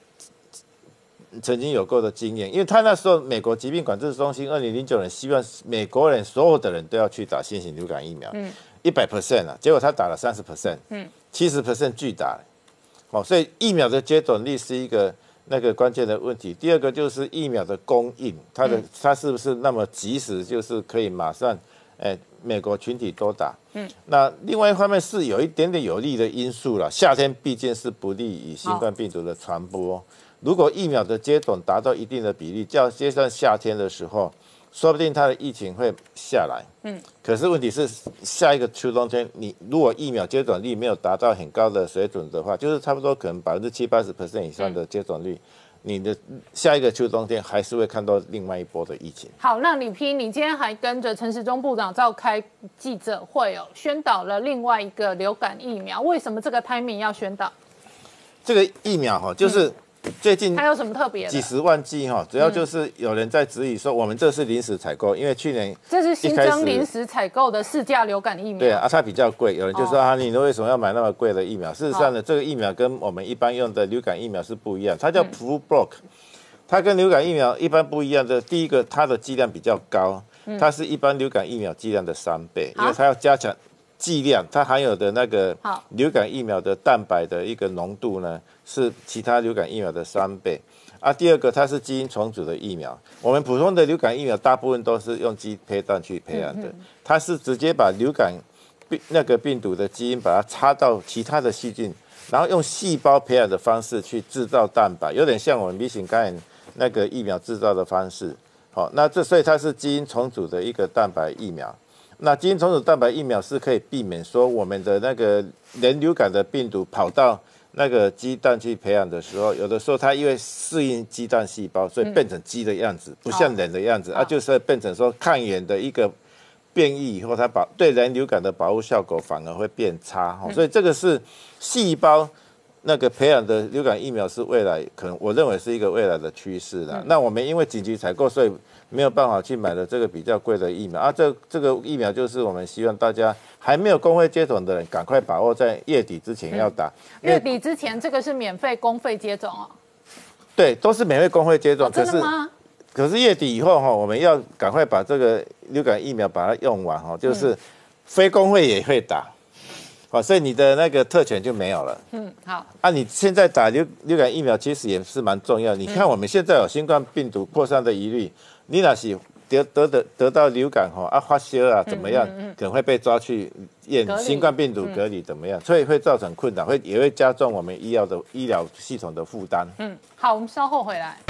曾经有过的经验，因为他那时候美国疾病管制中心二零零九年希望美国人所有的人都要去打新型流感疫苗。嗯。一百 percent 啊，结果他打了三十 percent， 嗯，七十 percent 拒打，哦，所以疫苗的接种率是一个那个关键的问题。第二个就是疫苗的供应，它的、嗯、它是不是那么及时，就是可以马上，哎，美国群体都打，嗯，那另外一方面是有一点点有利的因素了。夏天毕竟是不利于新冠病毒的传播，如果疫苗的接种达到一定的比例，叫接上夏天的时候。说不定它的疫情会下来，嗯，可是问题是下一个秋冬天，你如果疫苗接种率没有达到很高的水准的话，就是差不多可能百分之七八十 percent 以上的接种率，嗯、你的下一个秋冬天还是会看到另外一波的疫情。 好，那李丕，你今天还跟着陈时中部长召开记者会哦，宣导了另外一个流感疫苗，为什么这个 timing 要宣导？ 这个疫苗哈，就是。嗯最近还有什么特别的？ 几十万剂哈，主要就是有人在质疑说，我们这是临时采购，因为去年这是新增临时采购的四价流感疫苗。 对啊，它比较贵，有人就说、哦、啊，你为什么要买那么贵的疫苗？事实上呢，这个疫苗跟我们一般用的流感疫苗是不一样，它叫 Flublok，、嗯、它跟流感疫苗一般不一样的，第一个它的剂量比较高，它是一般流感疫苗剂量的三倍，因为它要加强剂量，它含有的那个流感疫苗的蛋白的一个浓度呢，是其他流感疫苗的三倍。啊，第二个它是基因重组的疫苗，我们普通的流感疫苗大部分都是用鸡胚蛋去培养的，它是直接把流感病那个病毒的基因把它插到其他的细菌，然后用细胞培养的方式去制造蛋白，有点像我们 B 型肝炎那个疫苗制造的方式。好，那这所以它是基因重组的一个蛋白疫苗。那基因重组蛋白疫苗是可以避免说我们的那个人流感的病毒跑到那个鸡蛋去培养的时候，有的时候它因为适应鸡蛋细胞，所以变成鸡的样子，嗯、不像人的样子，啊，就是变成说抗原的一个变异以后，它保对人流感的保护效果反而会变差。所以这个是细胞那个培养的流感疫苗是未来可能我认为是一个未来的趋势啦。嗯、那我们因为紧急采购，所以没有办法去买的这个比较贵的疫苗啊。这这个疫苗就是我们希望大家还没有公费接种的人，赶快把握在月底之前要打。 嗯、月底之前这个是免费公费接种哦。 对，都是免费公费接种。 哦、真的吗？ 可是月底以后哈，我们要赶快把这个流感疫苗把它用完哈，就是非公费也会打。好，所以你的那个特权就没有了。 嗯，好。 啊，你现在打流流感疫苗其实也是蛮重要。你看我们现在有新冠病毒扩散的疑虑，你那是得得得得到流感哈啊发烧啊怎么样，嗯嗯嗯、可能会被抓去验新冠病毒隔离怎么样，嗯、所以会造成困难，会也会加重我们医疗的医疗系统的负担。 嗯，好，我们稍后回来。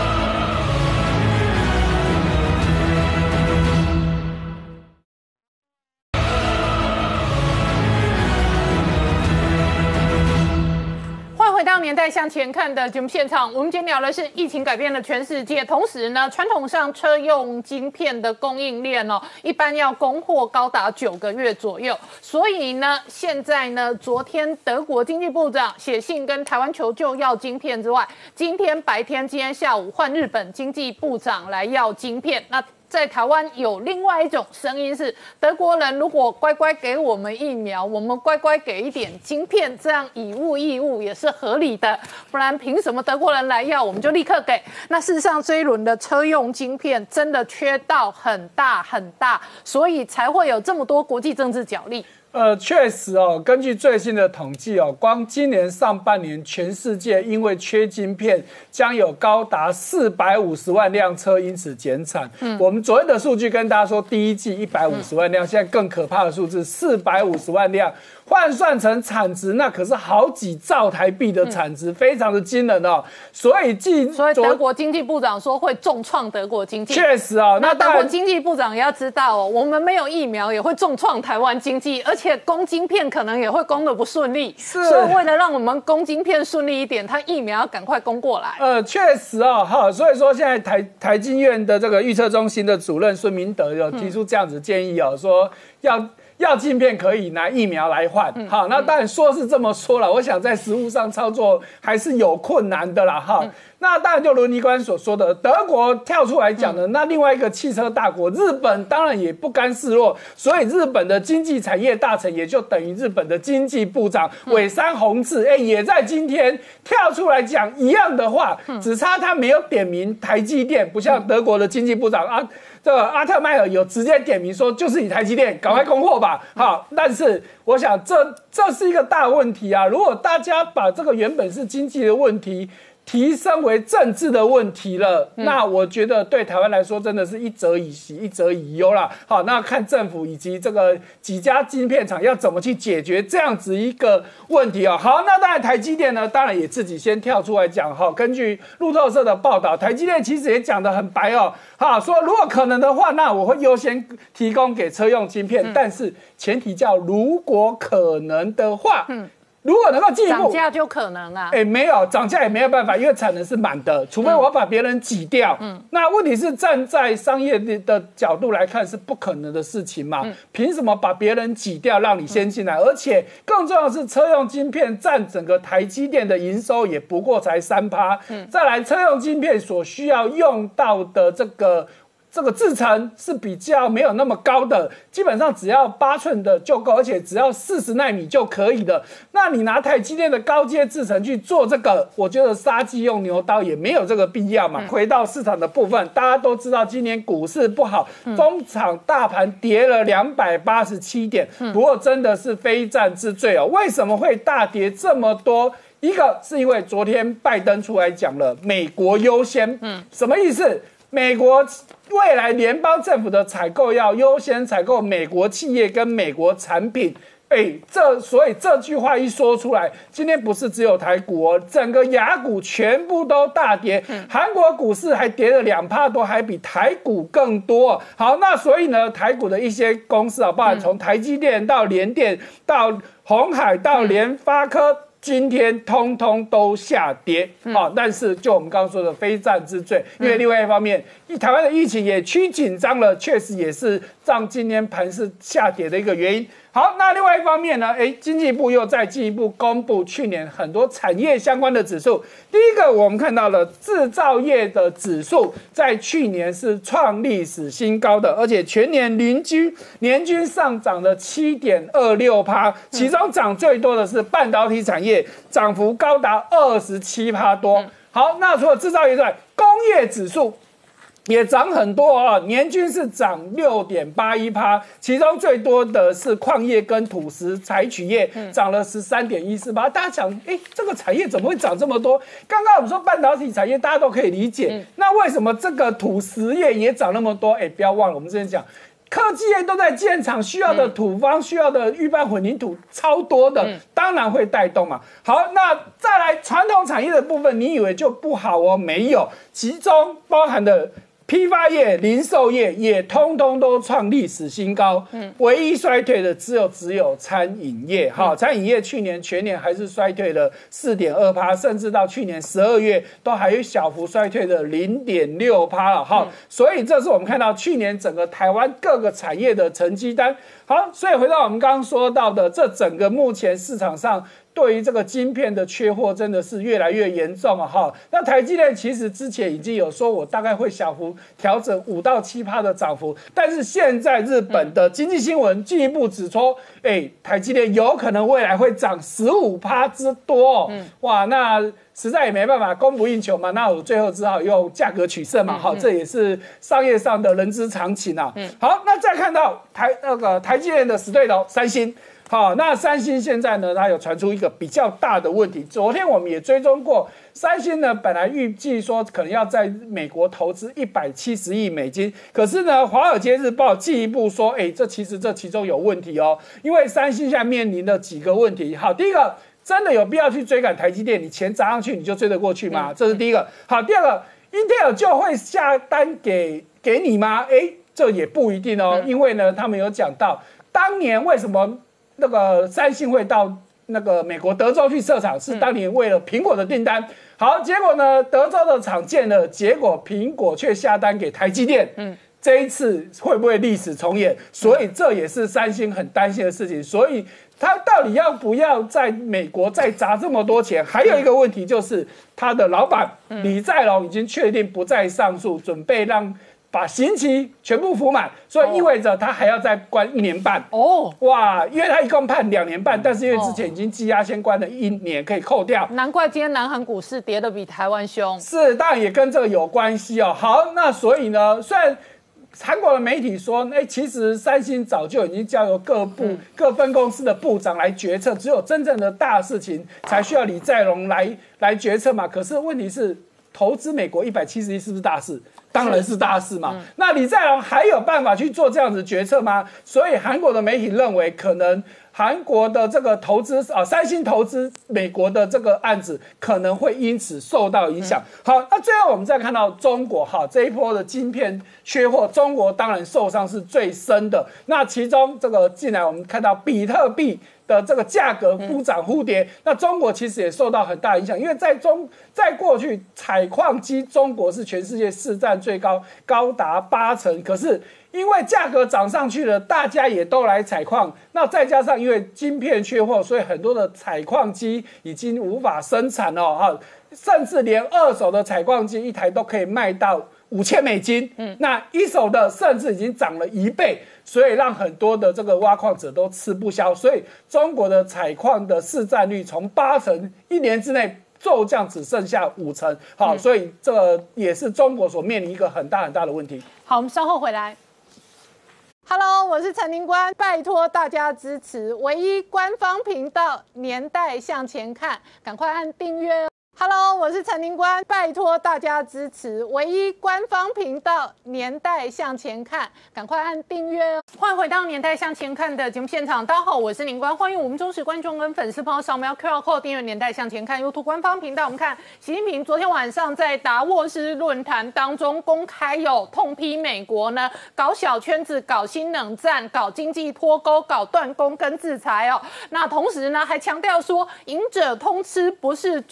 回到年代向前看的节目现场，我们今天聊的是疫情改变了全世界，同时呢，传统上车用晶片的供应链哦，一般要供货高达九个月左右，所以呢，现在呢，昨天德国经济部长写信跟台湾求救要晶片之外，今天白天今天下午换日本经济部长来要晶片，那。在台湾有另外一种声音是，德国人如果乖乖给我们疫苗，我们乖乖给一点晶片，这样以物易物也是合理的，不然凭什么德国人来要我们就立刻给？那事实上这一轮的车用晶片真的缺到很大很大，所以才会有这么多国际政治角力。 呃，确实哦，根据最新的统计哦，光今年上半年，全世界因为缺晶片，将有高达四百五十万辆车因此减产。嗯，我们昨天的数据跟大家说，第一季一百五十万辆，嗯、现在更可怕的数字四百五十万辆，换算成产值，那可是好几兆台币的产值，嗯、非常的惊人哦。所以既所以德国经济部长说会重创德国经济， 确实哦。 那德国经济部长也要知道哦，我们没有疫苗也会重创台湾经济，而且。而且供晶片可能也会供得不顺利，所以为了让我们供晶片顺利一点，它疫苗要赶快供过来。 呃，确实哦，哈，所以说现在台台经院的这个预测中心的主任孙明德有提出这样子建议哦，嗯、说要。要晶片可以拿疫苗来换，嗯、好，那当然说是这么说了，我想在实务上操作还是有困难的啦，哈。嗯、那当然就如尼官所说的，德国跳出来讲的，嗯、那另外一个汽车大国日本当然也不甘示弱，所以日本的经济产业大臣也就等于日本的经济部长尾山弘志，哎、嗯欸，也在今天跳出来讲一样的话，嗯、只差他没有点名台积电，不像德国的经济部长啊。这个阿特迈尔有直接点名说，就是你台积电赶快供货吧，好，但是我想这这是一个大问题啊！如果大家把这个原本是经济的问题提升为政治的问题了，嗯、那我觉得对台湾来说真的是一则以喜，一则以忧啦。好，那看政府以及这个几家晶片厂要怎么去解决这样子一个问题啊。好，那当然台积电呢，当然也自己先跳出来讲哈。根据路透社的报道，台积电其实也讲得很白哦，好，说如果可能的话，那我会优先提供给车用晶片，嗯、但是前提叫如果可能的话。嗯如果能够进一步涨价就可能啊， 哎、欸，没有涨价也没有办法，因为产能是满的，除非我要把别人挤掉。嗯，那问题是站在商业的角度来看是不可能的事情嘛？嗯，凭什么把别人挤掉，让你先进来？嗯、而且更重要的是，车用晶片占整个台积电的营收也不过才三趴。嗯，再来车用晶片所需要用到的这个。这个制程是比较没有那么高的，基本上只要八寸的就够，而且只要四十奈米就可以的。那你拿台积电的高阶制程去做这个，我觉得杀鸡用牛刀也没有这个必要嘛。嗯、回到市场的部分，大家都知道今年股市不好，嗯、中场大盘跌了两百八十七点，嗯、不过真的是非战之罪哦。为什么会大跌这么多？一个是因为昨天拜登出来讲了美国优先，嗯，什么意思？美国未来联邦政府的采购要优先采购美国企业跟美国产品，哎，这所以这句话一说出来，今天不是只有台股哦，整个亚股全部都大跌，嗯、韩国股市还跌了两趴多，还比台股更多。好，那所以呢，台股的一些公司啊，包含从台积电到联电到鸿海到联发科。嗯今天通通都下跌，好、嗯哦，但是就我们刚刚说的非战之罪，因为另外一方面， 台湾的疫情也趋紧张了，确实也是让今天盘势下跌的一个原因。好，那另外一方面呢，哎，经济部又再进一步公布去年很多产业相关的指数。第一个，我们看到了制造业的指数在去年是创历史新高的，而且全年邻居年均上涨了 七点二六%，其中涨最多的是半导体产业，涨幅高达 二十七%多。好，那除了制造业之外，工业指数也涨很多啊，年均是涨 六点八一%，其中最多的是矿业跟土石采取业，涨了 十三点一四%。大家想，哎，这个产业怎么会涨这么多？刚刚我们说半导体产业大家都可以理解，嗯、那为什么这个土石业也涨那么多？哎，不要忘了我们之前讲，科技业都在建厂，需要的土方、嗯、需要的预拌混凝土超多的，嗯、当然会带动嘛。好，那再来传统产业的部分，你以为就不好哦？没有，其中包含的批发业、零售业也通通都创历史新高，嗯，唯一衰退的只有只有餐饮业，哈、嗯，餐饮业去年全年还是衰退了 四点二%，甚至到去年十二月都还有小幅衰退的 零点六%了，哈、嗯，所以这是我们看到去年整个台湾各个产业的成绩单。好，所以回到我们刚刚说到的，这整个目前市场上对于这个晶片的缺货真的是越来越严重啊！哈，那台积电其实之前已经有说，我大概会小幅调整五到七%的涨幅，但是现在日本的经济新闻进一步指出，哎、欸，台积电有可能未来会涨 十五%之多、哦，嗯，哇，那实在也没办法，供不应求嘛，那我最后只好用价格取胜嘛，好、嗯嗯，这也是商业上的人之常情啊。嗯，好，那再看到台那个台积电的死对头三星。好，那三星现在呢，它有传出一个比较大的问题。昨天我们也追踪过，三星呢本来预计说可能要在美国投资一百七十亿美金，可是呢，《华尔街日报》进一步说，哎，这其实这其中有问题哦，因为三星现在面临的几个问题。好，第一个，真的有必要去追赶台积电？你钱砸上去，你就追得过去吗？这是第一个。好，第二个 ，Intel 就会下单给给你吗？哎，这也不一定哦，因为呢，他们有讲到当年为什么那个三星会到那个美国德州去设厂，是当年为了苹果的订单。好，结果呢，德州的厂建了，结果苹果却下单给台积电。嗯，这一次会不会历史重演？所以这也是三星很担心的事情。所以他到底要不要在美国再砸这么多钱？还有一个问题就是，他的老板李在镕已经确定不再上诉，准备让把刑期全部服满，所以意味着他还要再关一年半。哦，哇，因为他一共判两年半，但是因为之前已经羁押先关了一年，可以扣掉。 难怪今天南韩股市跌得比台湾凶。 是，当然也跟这个有关系哦。好，那所以呢，虽然韩国的媒体说，哎，其实三星早就已经交由各部、嗯、各分公司的部长来决策，只有真正的大事情才需要李在镕来来决策嘛。可是问题是，投资美国一百七十亿是不是大事？当然是大事嘛。嗯、那李在镕还有办法去做这样子决策吗？所以韩国的媒体认为，可能韩国的这个投资啊，三星投资美国的这个案子可能会因此受到影响。嗯、好，那最后我们再看到中国哈这一波的晶片缺货，中国当然受伤是最深的。那其中这个进来我们看到比特币的这个价格忽涨忽跌，嗯、那中国其实也受到很大影响，因为在中在过去采矿机，中国是全世界市占最高，高达八成。可是因为价格涨上去了，大家也都来采矿，那再加上因为晶片缺货，所以很多的采矿机已经无法生产了哈，甚至连二手的采矿机一台都可以卖到五千美金，嗯，那一手的甚至已经涨了一倍，所以让很多的这个挖矿者都吃不消，所以中国的采矿的市占率从八成一年之内骤降，只剩下五成，好，嗯、所以这也是中国所面临一个很大很大的问题。 好，我们稍后回来。Hello， 我是陈宁官，拜托大家支持唯一官方频道《年代向前看》，赶快按订阅哦。Hello， 我是陈宁官，拜托大家支持唯一官方频道《年代向前看》，赶快按订阅哦。欢迎回到《年代向前看》的节目现场，大家好，我是宁官，欢迎我们忠实观众跟粉丝朋友扫描 Q R code 订阅《年代向前看》YouTube 官方频道。我们看习近平昨天晚上在达沃斯论坛当中公开有痛批美国呢搞小圈子、搞新冷战、搞经济脱钩、搞断供跟制裁哦。那同时呢还强调说，赢者通吃不是中国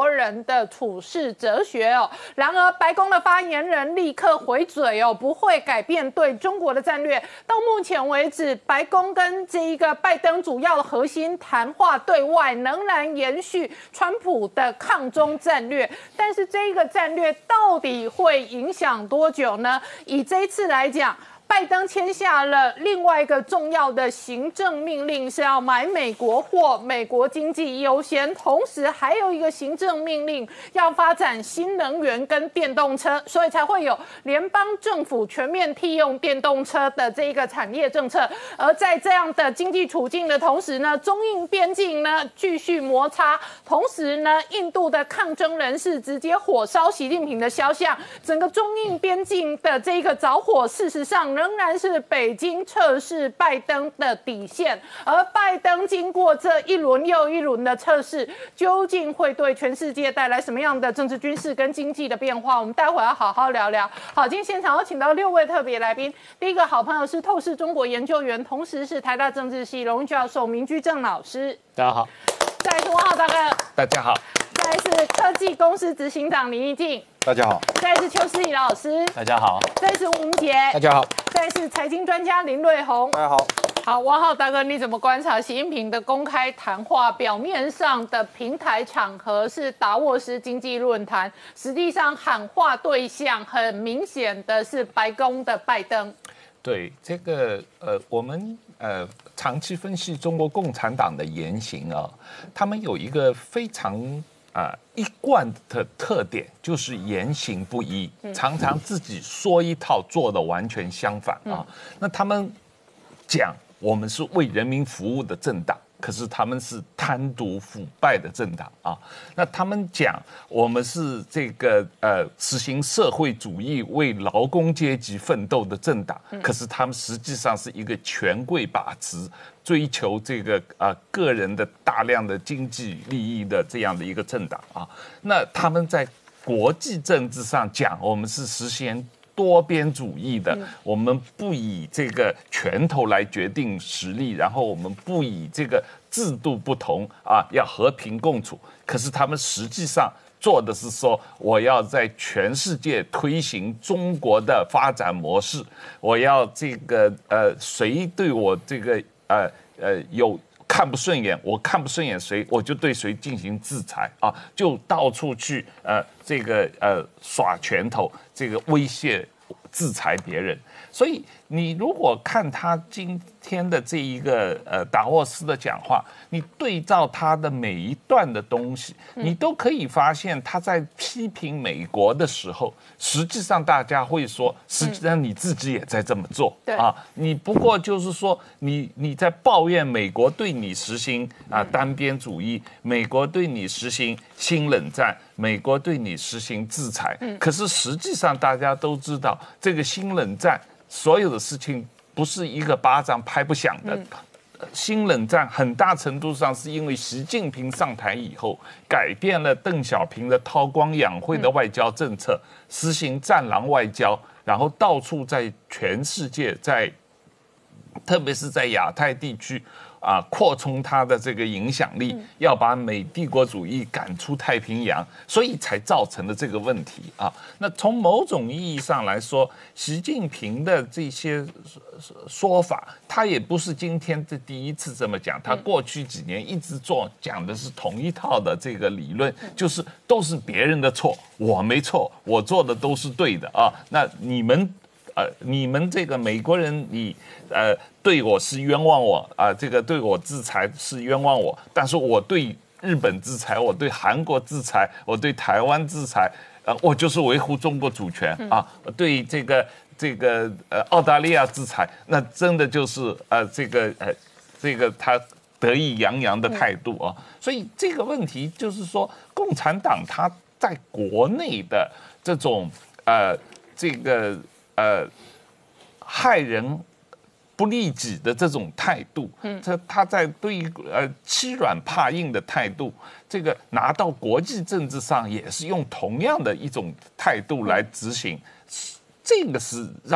国人的处事哲学哦。然而，白宫的发言人立刻回嘴哦，不会改变对中国的战略。到目前为止，白宫跟这一个拜登主要的核心谈话对外仍然延续川普的抗中战略，但是这个战略到底会影响多久呢？以这一次来讲，拜登签下了另外一个重要的行政命令，是要买美国货，美国经济优先。同时还有一个行政命令，要发展新能源跟电动车，所以才会有联邦政府全面替用电动车的这一个产业政策。而在这样的经济处境的同时呢，中印边境呢继续摩擦，同时呢，印度的抗争人士直接火烧习近平的肖像，整个中印边境的这个着火，事实上仍然是北京测试拜登的底线，而拜登经过这一轮又一轮的测试，究竟会对全世界带来什么样的政治、军事跟经济的变化？我们待会要好好聊聊。好，今天现场要请到六位特别来宾，第一个好朋友是透视中国研究员，同时是台大政治系荣誉教授明居正老师。 大家好。 再来是汪浩大哥。 大家好。 再来是科技公司执行长林义静。 大家好。 再来是邱思怡老师。 大家好。 再来是吴杰。 大家好。 再来是财经专家林瑞红。 大家好。 好，汪浩大哥，你怎么观察习近平的公开谈话？表面上的平台场合是达沃斯经济论坛，实际上喊话对象很明显的是白宫的拜登。 对这个呃，我们呃长期分析中国共产党的言行啊，他们有一个非常啊、呃、一贯的特点，就是言行不一，常常自己说一套做的完全相反啊。那他们讲我们是为人民服务的政党，可是他们是贪渎腐败的政党啊。那他们讲我们是这个呃实行社会主义为劳工阶级奋斗的政党，可是他们实际上是一个权贵把持，追求这个啊、呃、个人的大量的经济利益的这样的一个政党啊。那他们在国际政治上讲我们是实行多边主义的，我们不以这个拳头来决定实力，然后我们不以这个制度不同啊，要和平共处。可是他们实际上做的是说，我要在全世界推行中国的发展模式，我要这个呃，谁对我这个呃呃有看不顺眼，我看不顺眼谁，我就对谁进行制裁啊，就到处去呃这个呃耍拳头，这个威胁制裁别人。所以你如果看他今天的这一个呃达沃斯的讲话，你对照他的每一段的东西，你都可以发现他在批评美国的时候，实际上大家会说，实际上你自己也在这么做、嗯、啊，你不过就是说你你在抱怨美国对你实行啊单边主义，美国对你实行新冷战，美国对你实行制裁，可是实际上大家都知道，这个新冷战所有的事情不是一个巴掌拍不响的。新冷战很大程度上是因为习近平上台以后，改变了邓小平的韬光养晦的外交政策，实行战狼外交，然后到处在全世界，在特别是在亚太地区啊，扩充它的这个影响力，要把美帝国主义赶出太平洋，所以才造成了这个问题啊。那从某种意义上来说，习近平的这些说法，他也不是今天这第一次这么讲，他过去几年一直做讲的是同一套的这个理论，就是都是别人的错，我没错，我做的都是对的啊。那你们。呃，你们这个美国人，你呃对我是冤枉我啊、呃，这个对我制裁是冤枉我，但是我对日本制裁，我对韩国制裁，我对台湾制裁，呃，我就是维护中国主权啊。对这个这个呃澳大利亚制裁，那真的就是呃这个呃这个他得意洋洋的态度啊。所以这个问题就是说，共产党他在国内的这种呃这个。呃，害人不利己的这种态度，嗯，他他在对于呃欺软怕硬的态度，这个拿到国际政治上也是用同样的一种态度来执行，这个是让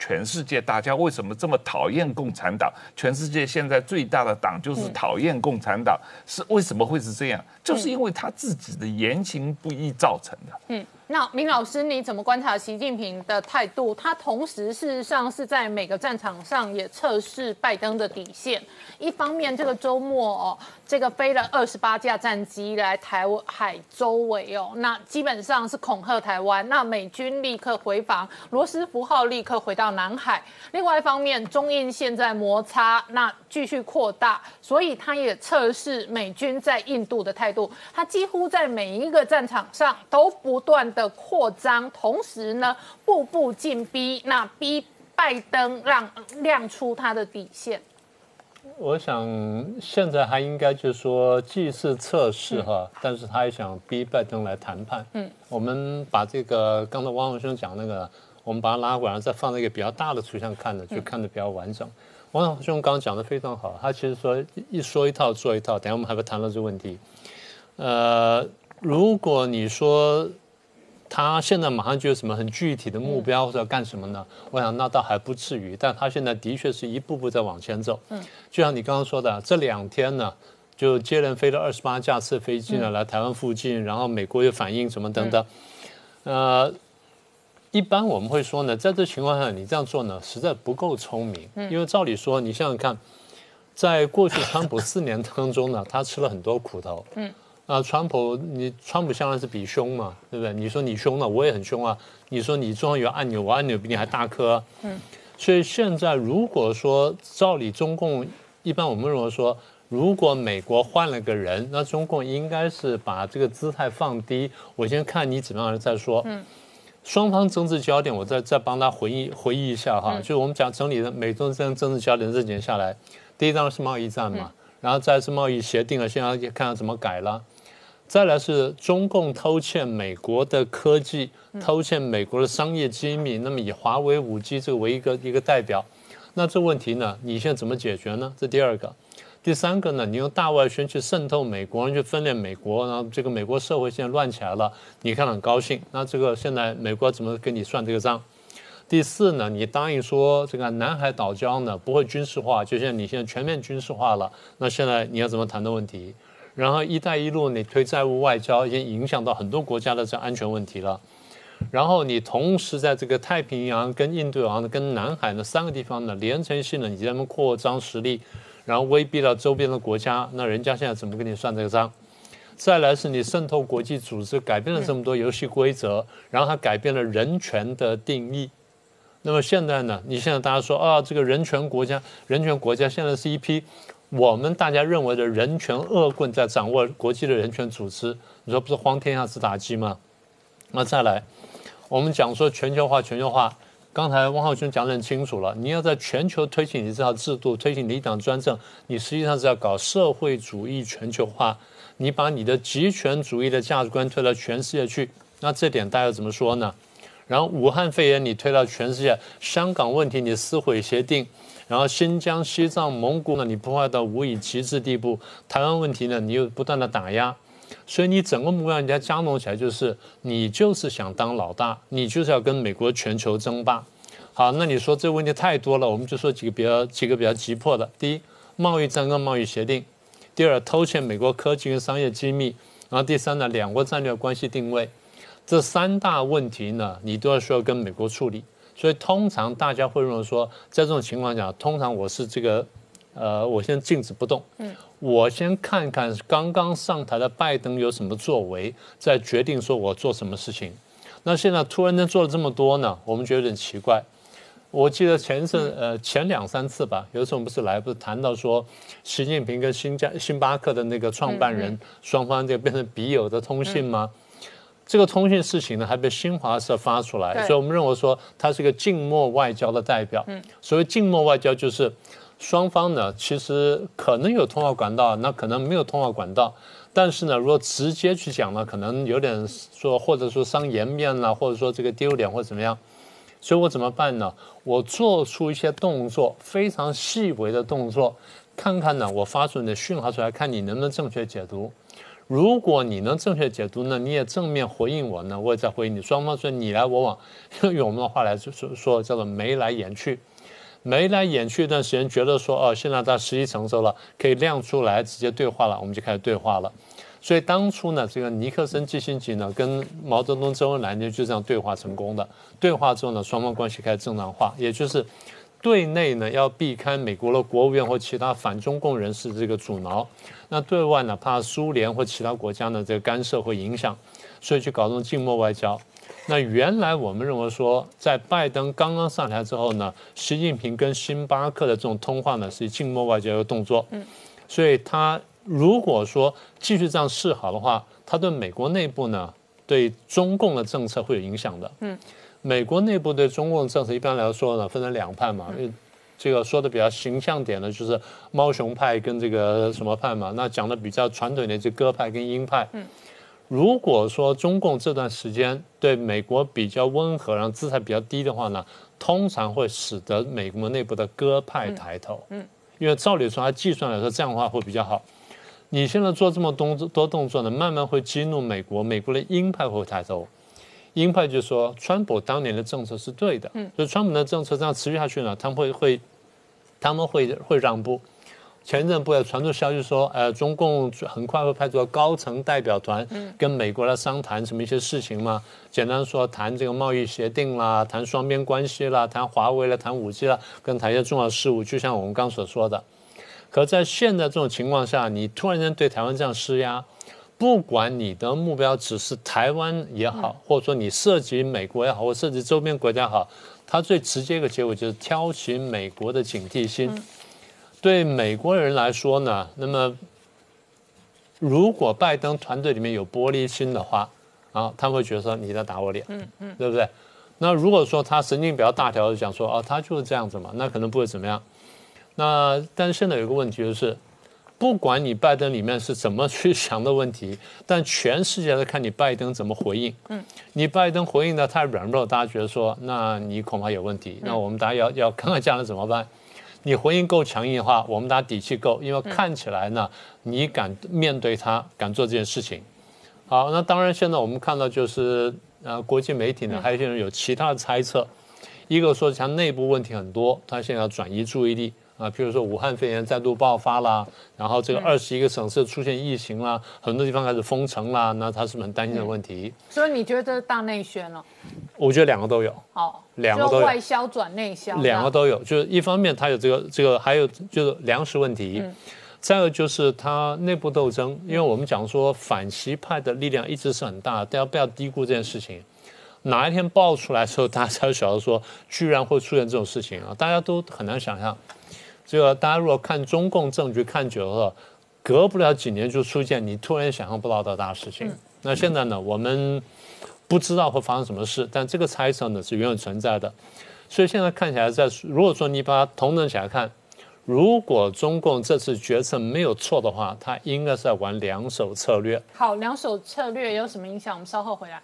全世界大家为什么这么讨厌共产党？全世界现在最大的党就是讨厌共产党，嗯、是为什么会是这样？就是因为他自己的言行不一造成的。 嗯，那明老师你怎么观察习近平的态度？他同时事实上是在每个战场上也测试拜登的底线。一方面，这个周末哦，这个飞了二十八架战机来台海周围哦，那基本上是恐吓台湾。那美军立刻回防，罗斯福号立刻回到南海。另外一方面，中印现在摩擦那继续扩大，所以他也测试美军在印度的态度。他几乎在每一个战场上都不断的扩张，同时呢，步步进逼，那逼拜登让亮出他的底线。 我想现在还应该就是说，既是测试哈，嗯、但是他也想逼拜登来谈判。嗯，我们把这个刚才汪文兄讲那个，我们把它拉过来，再放在一个比较大的图像看的，就看得比较完整。嗯、汪文兄刚刚讲的非常好，他其实说一说一套做一套，等一下我们还会谈到这个问题。呃，如果你说他现在马上就有什么很具体的目标或者要干什么呢？我想那倒还不至于，但他现在的确是一步步在往前走。嗯，就像你刚刚说的，这两天呢，就接连飞了二十八架次飞机呢、嗯、来台湾附近，然后美国有反应什么等等。嗯、呃，一般我们会说呢，在这情况下你这样做呢，实在不够聪明。嗯，因为照理说，你想想看，在过去川普四年当中呢，他吃了很多苦头。嗯。啊，川普，你川普相当是比凶嘛，对不对？你说你凶了，我也很凶啊。你说你中央有按钮，我按钮比你还大颗、啊。嗯。所以现在如果说照理中共一般我们认为说，如果美国换了个人，那中共应该是把这个姿态放低，我先看你怎么样再说。嗯。双方政治焦点，我再再帮他回忆回忆一下哈，嗯、就是我们讲整理的美中政政治焦点这几年下来，第一当然是贸易战嘛，嗯、然后再是贸易协定了，现在看看怎么改了。再来是中共偷窃美国的科技，偷窃美国的商业机密，那么以华为五 G 这个为一个一个代表，那这问题呢，你现在怎么解决呢？这第二个，第三个呢，你用大外宣去渗透美国人，去分裂美国，然后这个美国社会现在乱起来了，你看很高兴，那这个现在美国怎么跟你算这个账？第四呢，你答应说这个南海岛礁呢不会军事化，就像你现在全面军事化了，那现在你要怎么谈的问题？然后“一带一路”你推债务外交，已经影响到很多国家的这安全问题了。然后你同时在这个太平洋、跟印度洋、跟南海呢三个地方呢连成性的，你在那边扩张实力，然后威逼了周边的国家，那人家现在怎么跟你算这个账？再来是你渗透国际组织，改变了这么多游戏规则，然后它改变了人权的定义。那么现在呢？你现在大家说啊，这个人权国家，人权国家现在是一批。我们大家认为的人权恶棍在掌握国际的人权组织，你说不是荒天下之大稽吗？那再来，我们讲说全球化，全球化，刚才汪浩兄讲得很清楚了，你要在全球推行你这套制度，推行你一党专政，你实际上是要搞社会主义全球化，你把你的极权主义的价值观推到全世界去，那这点大家怎么说呢？然后武汉肺炎你推到全世界，香港问题你撕毁协定。然后新疆、西藏、蒙古呢，你破坏到无以极致地步；台湾问题呢，你又不断的打压，所以你整个目标人家加浓起来，就是你就是想当老大，你就是要跟美国全球争霸。好，那你说这个问题太多了，我们就说几个比较几个比较急迫的：第一，贸易战跟贸易协定；第二，偷窃美国科技跟商业机密；然后第三呢，两国战略关系定位。这三大问题呢，你都要需要跟美国处理。所以通常大家会认为说，在这种情况下，通常我是这个，呃，我先静止不动，嗯，我先看看刚刚上台的拜登有什么作为，再决定说我做什么事情。那现在突然间做了这么多呢，我们觉得有点奇怪。我记得前一次，呃，前两三次吧，有一次我们不是来，不是谈到说，习近平跟新加星巴克的那个创办人，双方就变成笔友的通信吗？嗯这个通信事情呢，还被新华社发出来，所以我们认为说它是一个静默外交的代表。嗯，所谓静默外交，就是双方呢其实可能有通话管道，那可能没有通话管道，但是呢，如果直接去讲呢，可能有点说或者说伤颜面啦，或者说这个丢脸或者怎么样。所以我怎么办呢？我做出一些动作，非常细微的动作，看看呢，我发出你的讯号出来，看你能不能正确解读。 如果你能正确解读呢，你也正面回应我呢，我也在回应你。双方说你来我往，用我们的话来说说叫做眉来眼去，眉来眼去一段时间，觉得说哦，现在它时机成熟了，可以亮出来直接对话了，我们就开始对话了。所以当初呢，这个尼克森基辛格呢跟毛泽东、周恩来呢就这样对话成功的。对话之后呢，双方关系开始正常化，也就是对内呢要避开美国的国务院或其他反中共人士这个阻挠。那对外呢，怕苏联或其他国家呢这个干涉或影响，所以去搞这种静默外交。那原来我们认为说，在拜登刚刚上台之后呢，习近平跟星巴克的这种通话呢是静默外交的动作。嗯，所以他如果说继续这样示好的话，他对美国内部呢，对中共的政策会有影响的。嗯，美国内部对中共的政策一般来说呢分成两派嘛。嗯，这个说的比较形象点的就是猫熊派跟这个什么派嘛，那讲的比较传统的就鸽派跟鹰派。嗯，如果说中共这段时间对美国比较温和，然后姿态比较低的话呢，通常会使得美国内部的鸽派抬头。嗯，因为照理说，他计算来说这样的话会比较好。你现在做这么多多动作呢，慢慢会激怒美国，美国的鹰派会抬头。鹰派就说，川普当年的政策是对的，嗯，所以川普的政策这样持续下去呢，他们会会，他们会会让步。前一阵不也传出消息说，呃，中共很快会派出高层代表团跟美国来商谈什么一些事情吗？简单说，谈这个贸易协定啦，谈双边关系啦，谈华为啦，谈五 G 啦，跟谈一些重要事务，就像我们刚所说的。可在现在这种情况下，你突然间对台湾这样施压，不管你的目标只是台湾也好，或者说你涉及美国也好，或涉及周边国家也好，它最直接一个结果就是挑起美国的警惕心。嗯，对美国人来说呢，那么如果拜登团队里面有玻璃心的话，啊，他们会觉得说你在打我脸，嗯嗯，对不对？那如果说他神经比较大条的讲说，哦，他就是这样子嘛，那可能不会怎么样。那但是现在有个问题就是，不管你拜登里面是怎么去想的问题，但全世界在看你拜登怎么回应。嗯，你拜登回应的太软弱，大家觉得说，那你恐怕有问题。那我们大家要要看看这样的怎么办？你回应够强硬的话，我们大家底气够，因为看起来呢，你敢面对他，敢做这件事情。好，那当然现在我们看到就是呃，国际媒体呢，还有一些人有其他的猜测，一个说像内部问题很多，他现在要转移注意力。啊，譬如说武汉肺炎再度爆发啦，然后这个二十一个省市出现疫情啦，很多地方开始封城啦，那他是不是很担心的问题？ 所以你觉得大内宣了？ 我觉得两个都有。哦，两个都有， 外销转内销， 两个都有。就是一方面它有这个这个，还有就是粮食问题，嗯，再有就是它内部斗争。因为我们讲说反习派的力量一直是很大，大家不要低估这件事情。哪一天爆出来的时候，大家才晓得说，居然会出现这种事情啊！大家都很难想象。这个大家如果看中共政局看久了，隔不了几年就出现你突然想象不到的大事情。嗯，那现在呢，我们不知道会发生什么事，但这个猜测呢是永远存在的。所以现在看起来在，如果说你把它同等起来看，如果中共这次决策没有错的话，它应该是在玩两手策略。 好，两手策略有什么影响？我们稍后回来。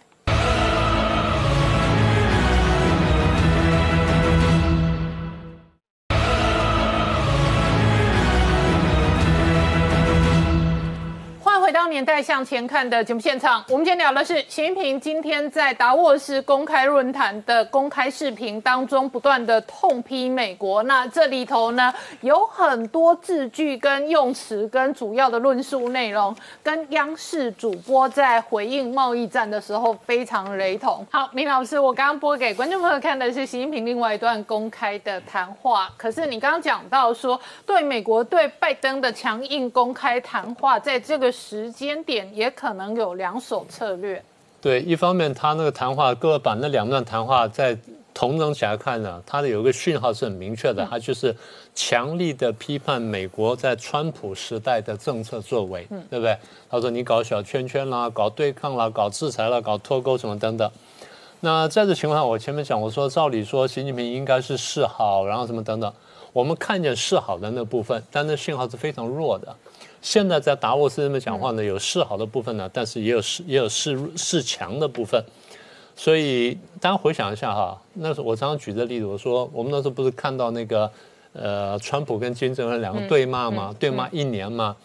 回到年代向前看的节目现场，我们今天聊的是习近平今天在达沃斯公开论坛的公开视频当中，不断的痛批美国。那这里头呢，有很多字句跟用词跟主要的论述内容，跟央视主播在回应贸易战的时候非常雷同。好，明老师，我刚刚播给观众朋友看的是习近平另外一段公开的谈话，可是你刚刚讲到说，对美国对拜登的强硬公开谈话，在这个时时间点也可能有两手策略。 对，一方面他那个谈话，各位把那两段谈话在同等起来看呢，他的有一个讯号是很明确的，他就是强力的批判美国在川普时代的政策作为，嗯，对不对？他说你搞小圈圈啦，搞对抗啦，搞制裁啦，搞脱钩什么等等。那在这情况下，我前面讲，我说照理说习近平应该是示好，然后什么等等，我们看见示好的那部分，但那信号是非常弱的。现在在达沃斯这边讲话呢，有示好的部分呢，但是也有示也有示示强的部分。所以大家回想一下哈，那时候我常常举这例子，我说我们那时候不是看到那个呃，川普跟金正恩两个对骂吗？嗯嗯、对骂一年吗？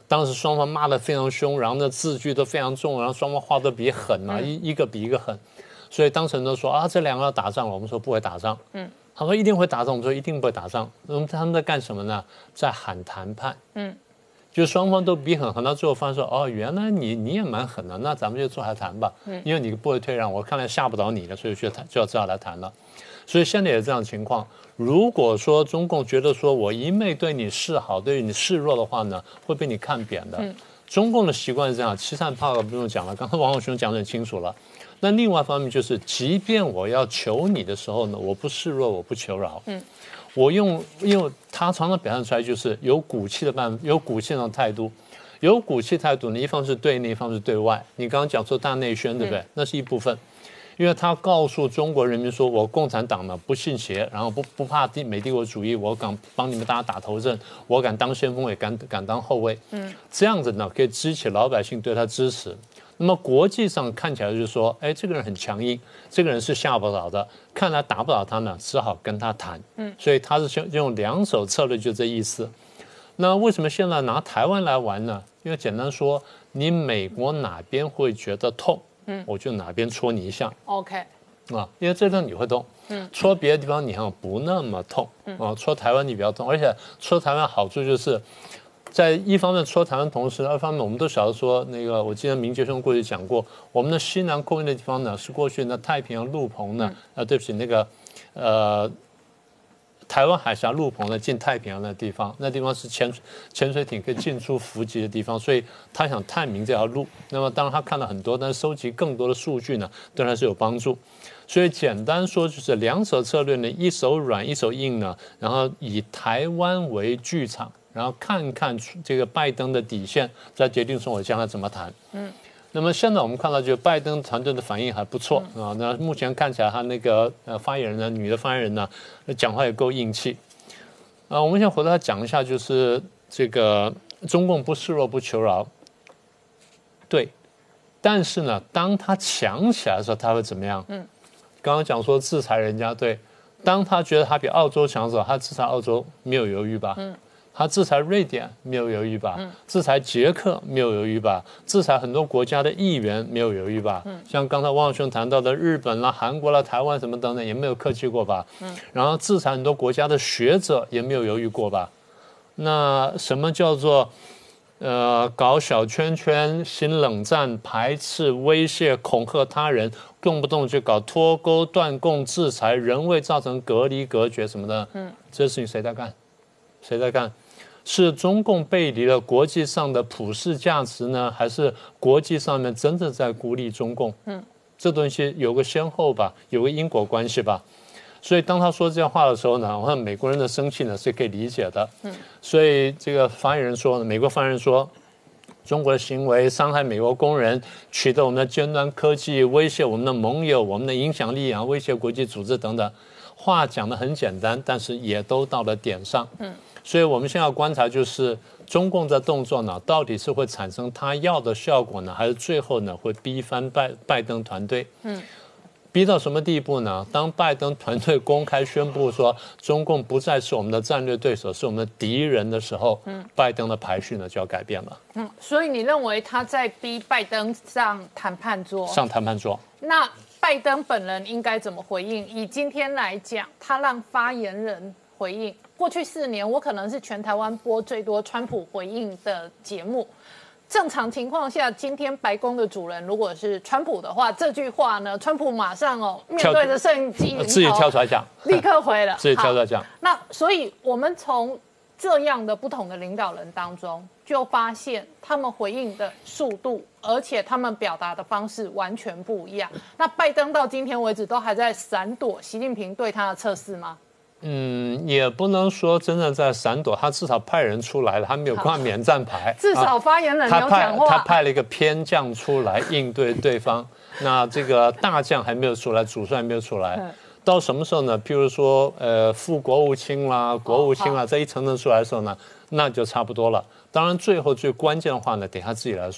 当时双方骂得非常凶，然后呢字句都非常重，然后双方话都比狠啊，一一个比一个狠，所以当事人都说啊，这两个要打仗了，我们说不会打仗，嗯，他说一定会打仗，我们说一定不会打仗，那么他们在干什么呢？在喊谈判，嗯，就双方都比很狠，到最后发现说，哦，原来你你也蛮狠的，那咱们就坐下谈吧，嗯，因为你不会退让，我看来吓不倒你了，所以就谈就要这样来谈了。所以现在也是这样的情况。如果说中共觉得说我一昧对你示好，对你示弱的话呢，会被你看扁的。嗯、中共的习惯是这样，欺善怕恶不用讲了，刚才王永雄讲得很清楚了。那另外一方面就是，即便我要求你的时候呢，我不示弱，我不求饶。嗯，我用，因为他常常表现出来就是有骨气的办，有骨气的态度。有骨气态度呢，一方是对内，一方是对外。你刚刚讲说大内宣，对不对？嗯、那是一部分。因为他告诉中国人民说，我共产党呢不信邪，然后不不怕帝美帝国主义，我敢帮你们大家打头阵，我敢当先锋，也敢敢当后卫。嗯，这样子呢可以激起老百姓对他支持。那么国际上看起来就是说，哎，这个人很强硬，这个人是吓不倒的，看来打不倒他呢，只好跟他谈。嗯，所以他是用两手策略，就这意思。那为什么现在拿台湾来玩呢？因为简单说，你美国哪边会觉得痛？嗯，我就哪边戳你一下 ，OK， 啊，因为这地方你会痛，嗯，戳别的地方你好像不那么痛，嗯，啊，戳台湾你比较痛，而且戳台湾好处就是，在一方面戳台湾同时，二方面我们都晓得说，那个我记得明杰兄过去讲过，我们的西南空域的地方呢，是过去呢太平洋陆棚呢，啊，对不起，那个，呃。台湾海峡陆棚呢，进太平洋的地方，那地方是潜潜水艇可以进出伏击的地方，所以他想探明这条路。那么当然他看了很多，但是收集更多的数据呢，对他是有帮助。所以简单说就是两手策略呢，一手软一手硬呢，然后以台湾为剧场，然后看看这个拜登的底线，再决定说我将来怎么谈。嗯。那么现在我们看到，就拜登团队的反应还不错啊。那目前看起来，他那个呃发言人呢，女的发言人呢，讲话也够硬气。啊，我们先回头讲一下，就是这个中共不示弱不求饶，对。但是呢，当他强起来的时候，他会怎么样？嗯。刚刚讲说制裁人家，对。当他觉得他比澳洲强的时候，他制裁澳洲没有犹豫吧？嗯。他制裁瑞典没有犹豫吧？嗯、制裁捷克没有犹豫吧？制裁很多国家的议员没有犹豫吧？嗯、像刚才汪永兄谈到的日本啦、韩国啦、台湾什么等等，也没有客气过吧？嗯、然后制裁很多国家的学者也没有犹豫过吧？那什么叫做呃搞小圈圈、新冷战、排斥、威胁、恐吓他人，动不动就搞脱钩、断供、制裁，人为造成隔离、隔绝什么的？嗯，这些事情谁在干？谁在干？是中共背离了国际上的普世价值呢，还是国际上面真的在孤立中共？嗯，这东西有个先后吧，有个因果关系吧。所以当他说这些话的时候呢，我看美国人的生气呢是可以理解的。嗯，所以这个发言人说，美国发言人说，中国的行为伤害美国工人，取得我们的尖端科技，威胁我们的盟友，我们的影响力啊，威胁国际组织等等。话讲得很简单，但是也都到了点上。嗯。所以我们现在要观察，就是中共的动作呢，到底是会产生他要的效果呢，还是最后呢会逼翻拜拜登团队？嗯，逼到什么地步呢？当拜登团队公开宣布说中共不再是我们的战略对手，是我们的敌人的时候，嗯，拜登的排序呢就要改变了。 嗯，所以你认为他在逼拜登上谈判桌？ 上谈判桌。 那拜登本人应该怎么回应？以今天来讲，他让发言人回应。过去四年，我可能是全台湾播最多川普回应的节目。正常情况下，今天白宫的主人如果是川普的话，这句话呢，川普马上哦面对着摄影机， 自己跳出来讲， 立刻回了， 自己跳出来讲。 那所以，我们从这样的不同的领导人当中，就发现他们回应的速度，而且他们表达的方式完全不一样。那拜登到今天为止都还在闪躲习近平对他的测试吗？ 嗯，也不能说真的在闪躲，他至少派人出来了，他没有挂免战牌。 至少发言人有讲话。 他派他派了一个偏将出来应对对方，那这个大将还没有出来，主帅还没有出来。嗯、到什么时候呢？譬如说，呃，副国务卿啦、国务卿啦，这一层层出来的时候呢，那就差不多了。当然，最后最关键的话呢，得他自己来说。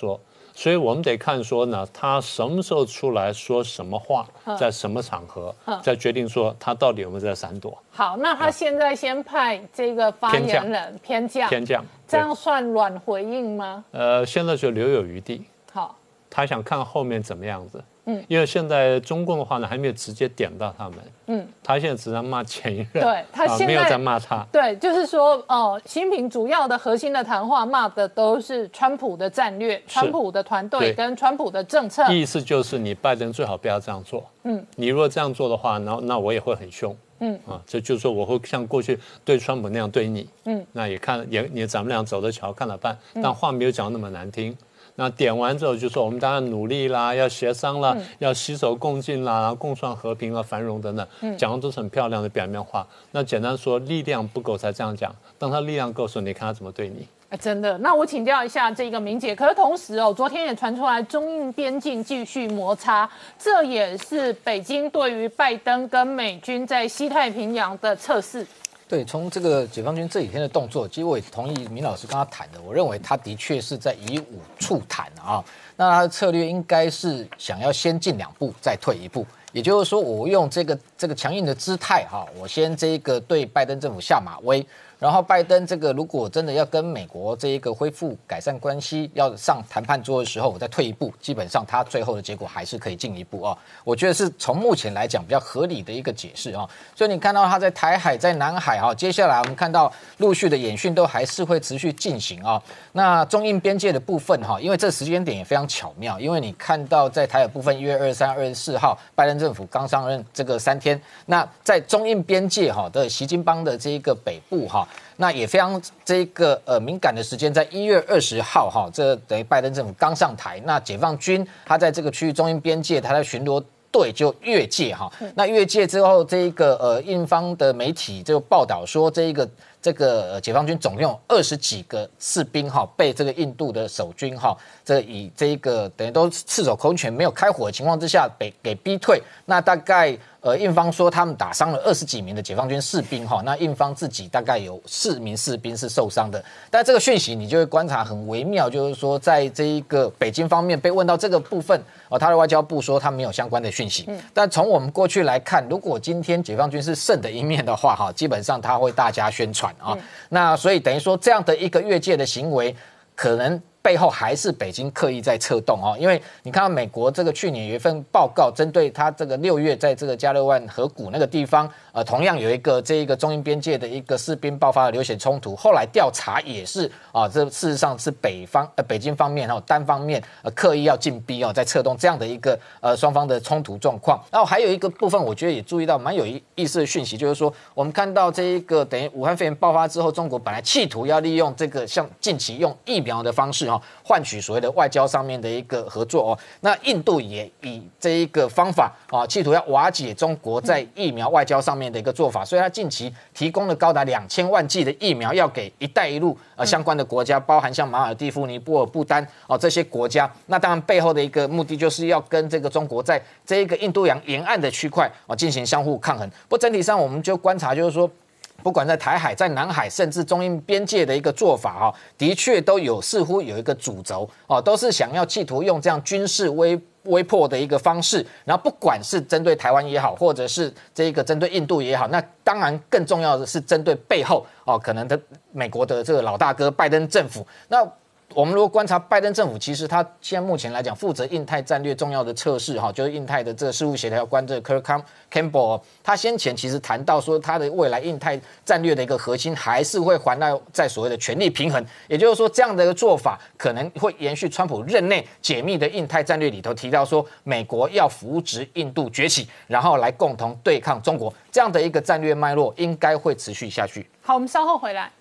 所以我们得看说呢，他什么时候出来说什么话，在什么场合，再决定说他到底有没有在闪躲。 好，那他现在先派这个发言人偏将， 偏将， 这样算软回应吗？ 呃，现在就留有余地。 好， 他想看后面怎么样子。嗯，因为现在中共的话呢，还没有直接点到他们。嗯，他现在只在骂前一任， 对他现在、 啊、没有在骂他。 对，就是说，哦、呃，习近平主要的核心的谈话骂的都是川普的战略、川普的团队跟川普的政策。 意思就是你拜登最好不要这样做。嗯，你如果这样做的话，那那我也会很凶。嗯啊，这就是说我会像过去对川普那样对你。嗯，那也看也也咱们俩走着瞧，看着办。但话没有讲那么难听。那点完之后就说我们当然努力啦，要协商啦，嗯、要携手共进啦，然后共创和平啊、繁荣等等，嗯、讲的都是很漂亮的表面话。那简单说，力量不够才这样讲。当他力量够时候，你看他怎么对你。 哎，真的。那我请教一下这个明姐，可是同时哦，昨天也传出来中印边境继续摩擦，这也是北京对于拜登跟美军在西太平洋的测试。 对，从这个解放军这几天的动作，其实我也同意明老师跟他谈的。我认为他的确是在以武促谈啊。那他的策略应该是想要先进两步，再退一步。也就是说，我用这个这个强硬的姿态哈，我先这个对拜登政府下马威。然后拜登这个如果真的要跟美国这一个恢复改善关系，要上谈判桌的时候，我再退一步，基本上他最后的结果还是可以进一步啊。我觉得是从目前来讲比较合理的一个解释啊。所以你看到他在台海、在南海啊，接下来我们看到陆续的演训都还是会持续进行啊。那中印边界的部分哈，因为这时间点也非常巧妙，因为你看到在台海部分一月二十三、二十四号，拜登政府刚上任这个三天，那在中印边界哈的习金邦的这一个北部哈。那也非常这个呃敏感的时间，在一月二十号哈，这等于拜登政府刚上台，那解放军他在这个区域中印边界，他在巡逻队就越界哈。那越界之后，这一个呃印方的媒体就报道说，这一个这个解放军总共有二十几个士兵哈，被这个印度的守军哈，这以这一个等于都赤手空拳没有开火的情况之下，被给逼退。那大概。呃，印方说他们打伤了二十几名的解放军士兵哈，那印方自己大概有四名士兵是受伤的。但这个讯息你就会观察很微妙，就是说在这一个北京方面被问到这个部分，哦，他的外交部说他没有相关的讯息。嗯、但从我们过去来看，如果今天解放军是胜的一面的话，哈，基本上他会大加宣传啊。嗯、那所以等于说这样的一个越界的行为，可能。背后还是北京刻意在策动哦，因为你看到美国这个去年有一份报告，针对他这个六月在这个加勒万河谷那个地方，呃，同样有一个这一个中印边界的一个士兵爆发了流血冲突，后来调查也是啊，这事实上是北方呃北京方面哈、哦、单方面呃刻意要进逼哦，在策动这样的一个呃双方的冲突状况。然后还有一个部分，我觉得也注意到蛮有意思的讯息，就是说我们看到这一个等于武汉肺炎爆发之后，中国本来企图要利用这个像近期用疫苗的方式。换取所谓的外交上面的一个合作哦，那印度也以这一个方法啊，企图要瓦解中国在疫苗外交上面的一个做法，所以他近期提供了高达两千万剂的疫苗，要给“一带一路”呃相关的国家，包含像马尔地夫、尼泊尔、不丹哦这些国家。那当然背后的一个目的就是要跟这个中国在这一个印度洋沿岸的区块哦进行相互抗衡。不过整体上我们就观察，就是说。不管在台海、在南海，甚至中印边界的一个做法哈，的确都有似乎有一个主轴哦，都是想要企图用这样军事威威迫的一个方式，然后不管是针对台湾也好，或者是这个针对印度也好，那当然更重要的是针对背后哦，可能的美国的这个老大哥拜登政府。那我们如果观察拜登政府，其实他现在目前来讲负责印太战略重要的测试哈，就是印太的这个事务协调官这个 Kirk Campbell， 他先前其实谈到说，他的未来印太战略的一个核心还是会环绕在所谓的权力平衡，也就是说，这样的一个做法可能会延续川普任内解密的印太战略里头提到说，美国要扶植印度崛起，然后来共同对抗中国，这样的一个战略脉络应该会持续下去。 好，我们稍后回来。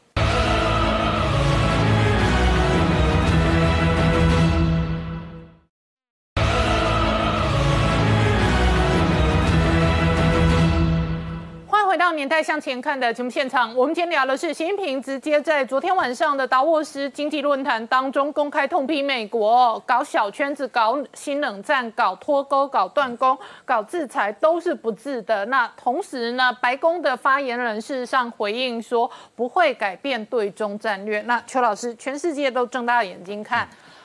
回到年代向前看的节目现场，我们今天聊的是习近平直接在昨天晚上的达沃斯经济论坛当中公开痛批美国搞小圈子、搞新冷战、搞脱钩、搞断供、搞制裁都是不智的。那同时呢，白宫的发言人事实上回应说不会改变对中战略。那邱老师，全世界都睁大眼睛看。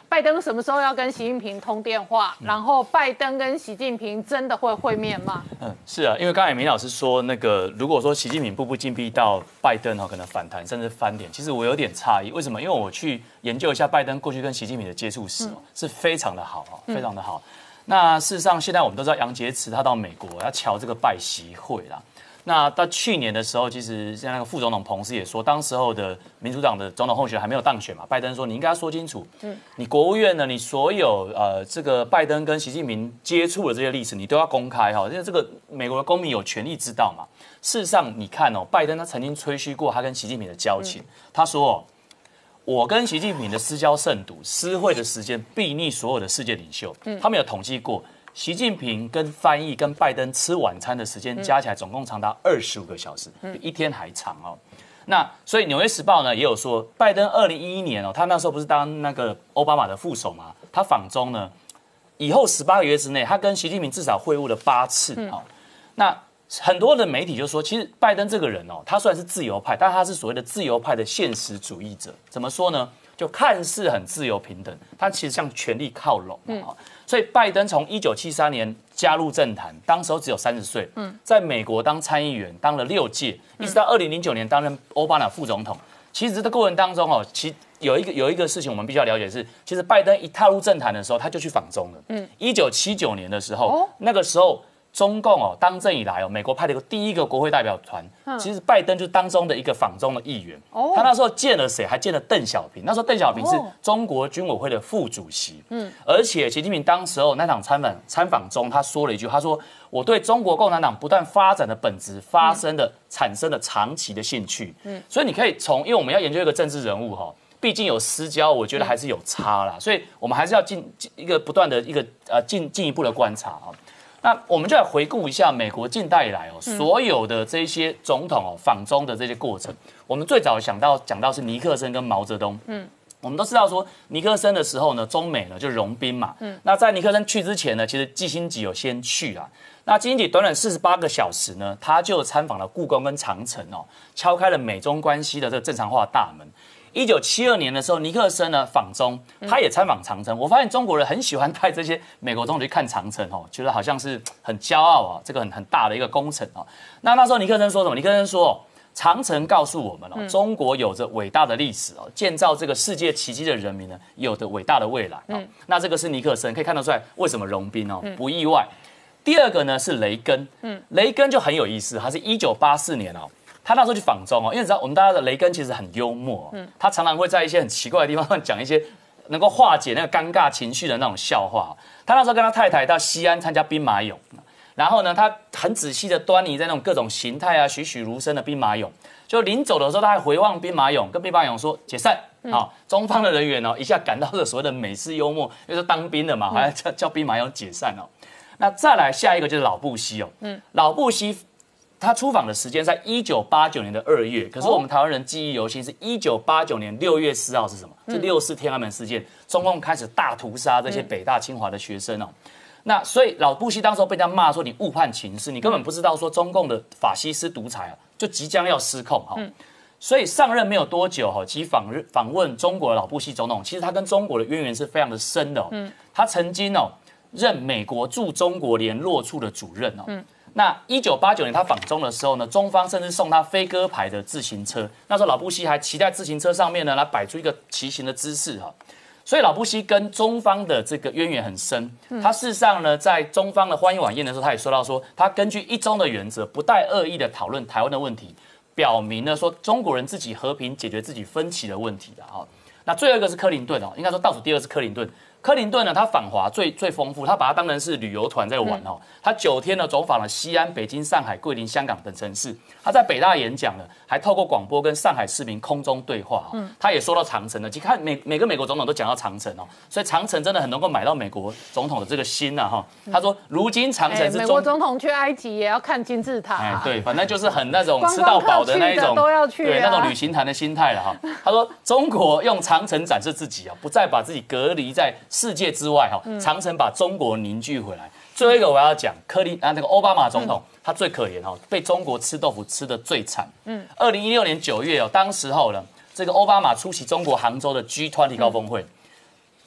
拜登什么时候要跟习近平通电话？然后拜登跟习近平真的会会面吗？ 嗯，是啊，因为刚才明老师说那个，如果说习近平步步紧逼到拜登哦，可能反弹甚至翻脸，其实我有点诧异，为什么？因为我去研究一下拜登过去跟习近平的接触史哦，是非常的好哦，非常的好。那事实上，现在我们都知道杨洁篪他到美国要瞧这个拜习会啦。那到去年的时候，其实像那个副总统彭斯也说，当时候的民主党的总统候选人还没有当选嘛，拜登说你应该要说清楚，嗯，你国务院呢，你所有呃这个拜登跟习近平接触的这些历史，你都要公开哈，因为这个美国的公民有权利知道嘛。事实上，你看哦，拜登他曾经吹嘘过他跟习近平的交情，嗯、他说哦，我跟习近平的私交甚笃，私会的时间必逆所有的世界领袖，嗯，他们有统计过。习近平跟翻译跟拜登吃晚餐的时间加起来总共长达二十五个小时，比一天还长哦。那所以《纽约时报》呢也有说，拜登二零一一年哦，他那时候不是当那个奥巴马的副手嘛，他访中呢，以后十八个月之内，他跟习近平至少会晤了八次哦。那很多的媒体就说，其实拜登这个人哦，他虽然是自由派，但他是所谓的自由派的现实主义者。怎么说呢？就看似很自由平等，他其实向权力靠拢啊。嗯、所以拜登从一九七三年加入政坛，当时候只有三十岁，嗯，在美国当参议员当了六届，一直到二零零九年担任奥巴马副总统。其实这个过程当中哦，其有一个有一个事情我们必须要了解是，其实拜登一踏入政坛的时候，他就去访中了。嗯，一九七九年的时候，哦、那个时候。中共哦，当政以来哦，美国派了一个第一个国会代表团，嗯、其实拜登就是当中的一个访中的议员。哦、他那时候见了谁？还见了邓小平。那时候邓小平是中国军委会的副主席。嗯，而且习近平当时候那场参访参访中，他说了一句，他说：“我对中国共产党不断发展的本质发生的、嗯、产生了长期的兴趣。”嗯，所以你可以从，因为我们要研究一个政治人物哈，毕竟有私交，我觉得还是有差啦，嗯、所以我们还是要进一个不断的一个呃进进一步的观察啊。那我们就来回顾一下美国近代以来哦，所有的这些总统哦访中的这些过程。我们最早想到讲到是尼克森跟毛泽东。嗯，我们都知道说尼克森的时候呢，中美呢就融冰嘛。嗯，那在尼克森去之前呢，其实基辛吉有先去啦。那基辛吉短短四十八个小时呢，他就参访了故宫跟长城哦，敲开了美中关系的这个正常化的大门。一九七二年的时候，尼克森呢访中，他也参访长城。我发现中国人很喜欢带这些美国总统去看长城哦，觉得好像是很骄傲啊，这个很很大的一个工程哦。那那时候尼克森说什么？尼克森说，长城告诉我们哦，中国有着伟大的历史哦，建造这个世界奇迹的人民呢，有着伟大的未来哦。那这个是尼克森，可以看得出来为什么融冰哦，不意外。第二个呢是雷根，雷根就很有意思，他是一九八四年哦。他那时候去访中哦，因为你知道我们大家的雷根其实很幽默，嗯，他常常会在一些很奇怪的地方讲一些能够化解那个尴尬情绪的那种笑话。他那时候跟他太太到西安参加兵马俑，然后呢，他很仔细的端倪在那种各种形态啊、栩栩如生的兵马俑。就临走的时候，他还回望兵马俑，跟兵马俑说解散。好、嗯，中方的人员哦，一下感到了所谓的美式幽默，因为是当兵的嘛，还要叫叫兵马俑解散哦。那再来下一个就是老布希哦，嗯，老布希。他出访的时间在一九八九年的二月，可是我们台湾人记忆犹新，是一九八九年六月四号是什么？是六四天安门事件，中共开始大屠杀这些北大清华的学生哦。那所以老布希当时候被人家骂说你误判情势，你根本不知道说中共的法西斯独裁啊，就即将要失控哈。所以上任没有多久哈，其访日访问中国的老布希总统，其实他跟中国的渊源是非常的深的哦。他曾经哦任美国驻中国联络处的主任哦。那一九八九年他访中的时候呢，中方甚至送他飞鸽牌的自行车。那时候老布希还骑在自行车上面呢，来摆出一个骑行的姿势哈。所以老布希跟中方的这个渊源很深。他事实上呢，在中方的欢迎晚宴的时候，他也说到说，他根据一中的原则，不带恶意的讨论台湾的问题，表明了说中国人自己和平解决自己分歧的问题的哈。那最后一个是克林顿哦，应该说倒数第二是克林顿。克林顿呢，他访华最最丰富，他把它当成是旅游团在玩哦。他九天呢走访了西安、北京、上海、桂林、香港等城市。他在北大演讲了，还透过广播跟上海市民空中对话。嗯，他也说到长城了。其实看每每个美国总统都讲到长城哦，所以长城真的很能够买到美国总统的这个心啊哈。他说，如今长城是中、 欸、美国总统去埃及也要看金字塔、啊。哎， 对，反正就是很那种吃到饱的那一种， 都要去、啊， 对那种旅行团的心态了哈。他说，中国用长城展示自己啊，不再把自己隔离在世界之外。长城把中国凝聚回来。最后一个我要讲，柯林啊，那个奥巴马总统，嗯、他最可怜哦，被中国吃豆腐吃得最惨。嗯，二零一六年九月哦，当时候呢，这个奥巴马出席中国杭州的 G 二十高峰会，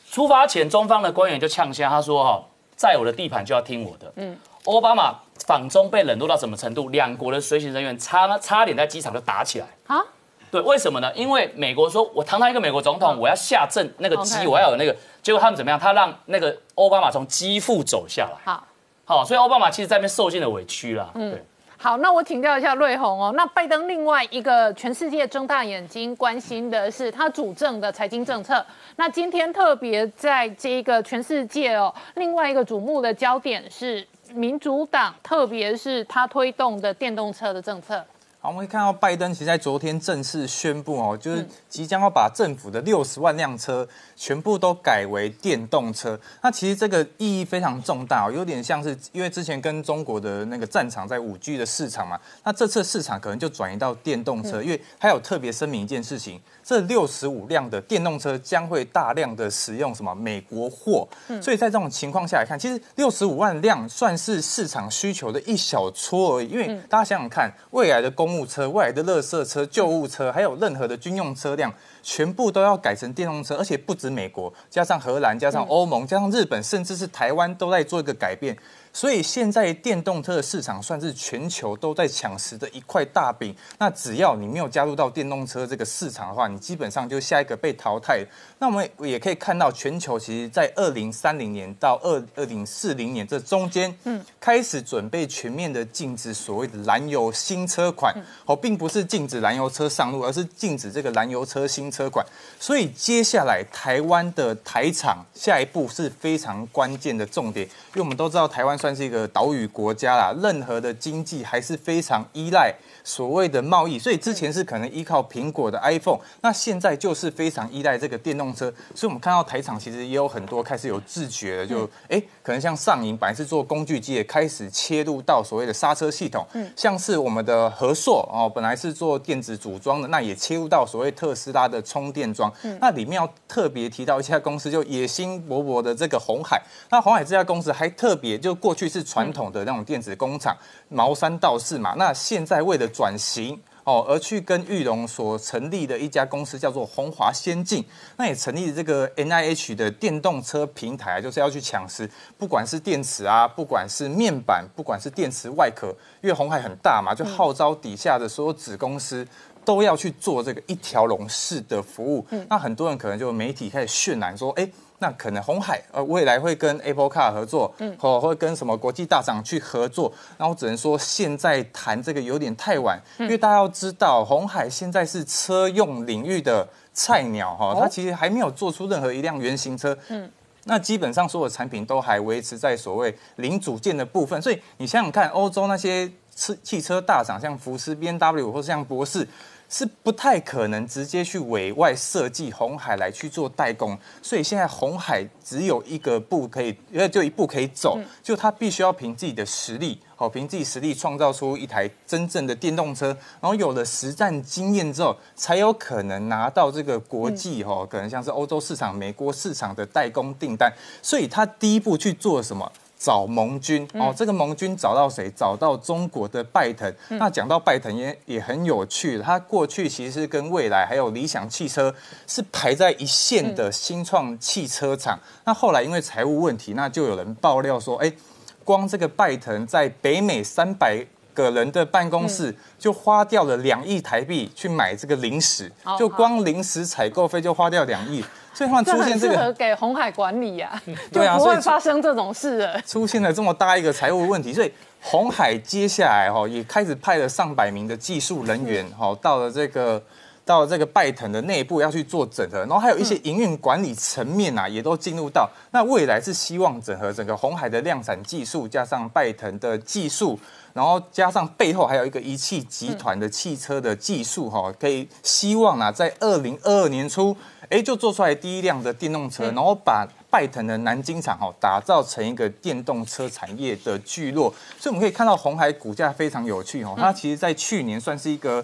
出发前，中方的官员就呛下，他说：“哈，在我的地盘就要听我的。”嗯，奥巴马访中被冷落到什么程度？两国的随行人员差差点在机场就打起来啊！对，为什么呢？因为美国说，我堂堂一个美国总统，我要下镇那个机，我要有那个，结果他们怎么样？他让那个奥巴马从机腹走下来。好，好，所以奥巴马其实在那边受尽了委屈啦。嗯，对。 好，那我请教一下瑞鸿哦。那拜登另外一个全世界睁大眼睛关心的是他主政的财经政策。那今天特别在这个全世界哦，另外一个瞩目的焦点是民主党，特别是他推动的电动车的政策。 好，我们可以看到拜登其实在昨天正式宣布哦，就是即将要把政府的六十万辆车全部都改为电动车。那其实这个意义非常重大哦，有点像是因为之前跟中国的那个战场在五 G 的市场嘛，那这次市场可能就转移到电动车，因为它有特别声明一件事情，这六十五辆的电动车将会大量的使用什么美国货，所以在这种情况下来看，其实六十五万辆算是市场需求的一小撮而已。因为大家想想看，未来的公务车、未来的垃圾车、救护车，还有任何的军用车辆，全部都要改成电动车，而且不止美国，加上荷兰、加上欧盟、加上日本，甚至是台湾都在做一个改变。所以现在电动车的市场算是全球都在抢食的一块大饼。那只要你没有加入到电动车这个市场的话，你基本上就下一个被淘汰。那我们也可以看到，全球其实在二零三零年到二二零四零年这中间，嗯，开始准备全面的禁止所谓的燃油新车款。哦，并不是禁止燃油车上路，而是禁止这个燃油车新车款。所以接下来台湾的台厂下一步是非常关键的重点，因为我们都知道台湾算是一个岛屿国家啦，任何的经济还是非常依赖所谓的贸易，所以之前是可能依靠苹果的 iPhone， 那现在就是非常依赖这个电动车，所以我们看到台厂其实也有很多开始有自觉的，就哎、嗯，可能像上银本来是做工具机，也开始切入到所谓的刹车系统，嗯，像是我们的和硕哦，本来是做电子组装的，那也切入到所谓特斯拉的充电桩，嗯，那里面要特别提到一家公司，就野心勃勃的这个鸿海，那鸿海这家公司还特别就过去是传统的那种电子工厂，毛三到四嘛。那现在为了转型哦，而去跟裕隆所成立的一家公司叫做鸿华先进，那也成立这个 N I H 的电动车平台，就是要去抢食，不管是电池啊，不管是面板，不管是电池外壳，因为鸿海很大嘛，就号召底下的所有子公司都要去做这个一条龙式的服务。嗯、那很多人可能就媒体开始渲染说，哎。那可能鸿海呃未来会跟 Apple Car 合作，嗯，或会跟什么国际大厂去合作，那我只能说现在谈这个有点太晚，嗯、因为大家要知道，鸿海现在是车用领域的菜鸟哈，它其实还没有做出任何一辆原型车，嗯。那基本上所有产品都还维持在所谓零组件的部分，所以你想想看，欧洲那些汽车大厂，像福斯、B M W 或是像博士。是不太可能直接去委外设计鸿海来去做代工，所以现在鸿海只有一个步可以，呃，就一步可以走，就他必须要凭自己的实力，好，凭自己实力创造出一台真正的电动车，然后有了实战经验之后，才有可能拿到这个国际哈，可能像是欧洲市场、美国市场的代工订单，所以他第一步去做什么？找盟军哦，这个盟军找到谁？找到中国的拜腾。嗯、那讲到拜腾也也很有趣，他过去其实跟蔚来还有理想汽车是排在一线的新创汽车厂。嗯、那后来因为财务问题，那就有人爆料说，哎，光这个拜腾在北美三百个人的办公室就花掉了两亿台币去买这个零食，嗯、就光零食采购费就花掉两亿。所以突然出现这个， 这很适合给鸿海管理啊， 对啊， 就不会发生这种事了。 出现了这么大一个财务问题，所以鸿海接下来哈也开始派了上百名的技术人员哈到了这个到了这个拜腾的内部要去做整合，然后还有一些营运管理层面啊也都进入到。那未来是希望整合整个鸿海的量产技术，加上拜腾的技术。然后加上背后还有一个一汽集团的汽车的技术哈，可以希望啊，在二零二二年初，哎，就做出来第一辆的电动车，然后把拜腾的南京厂哈打造成一个电动车产业的聚落。所以我们可以看到鸿海股价非常有趣哈，它其实在去年算是一个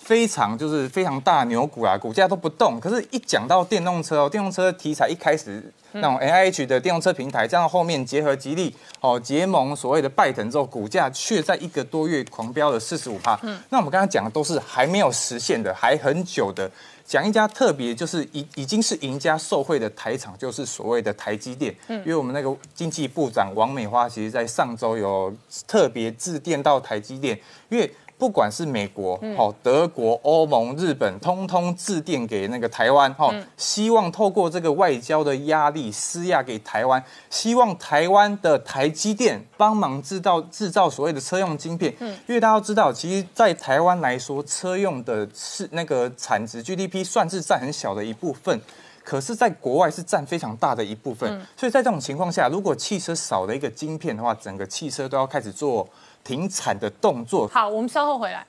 非常就是非常大的牛股啊，股价都不动。可是，一讲到电动车哦，电动车题材一开始那种 N I H 的电动车平台，这样后面结合吉利哦结盟所谓的拜腾之后，股价却在一个多月狂飙了四十五趴。嗯，那我们刚刚讲的都是还没有实现的，还很久的。讲一家特别就是已已经是赢家受惠的台厂，就是所谓的台积电。嗯，因为我们那个经济部长王美花，其实在上周有特别致电到台积电，因为不管是美国、哦德国、欧盟、日本，通通致电给那个台湾，哦，希望透过这个外交的压力施压给台湾，希望台湾的台积电帮忙制造制造所谓的车用晶片。嗯，因为大家都知道，其实，在台湾来说，车用的是那个产值 G D P 算是占很小的一部分。可是，在国外是占非常大的一部分，嗯、所以在这种情况下，如果汽车少了一个晶片的话，整个汽车都要开始做停产的动作。 好，我们稍后回来。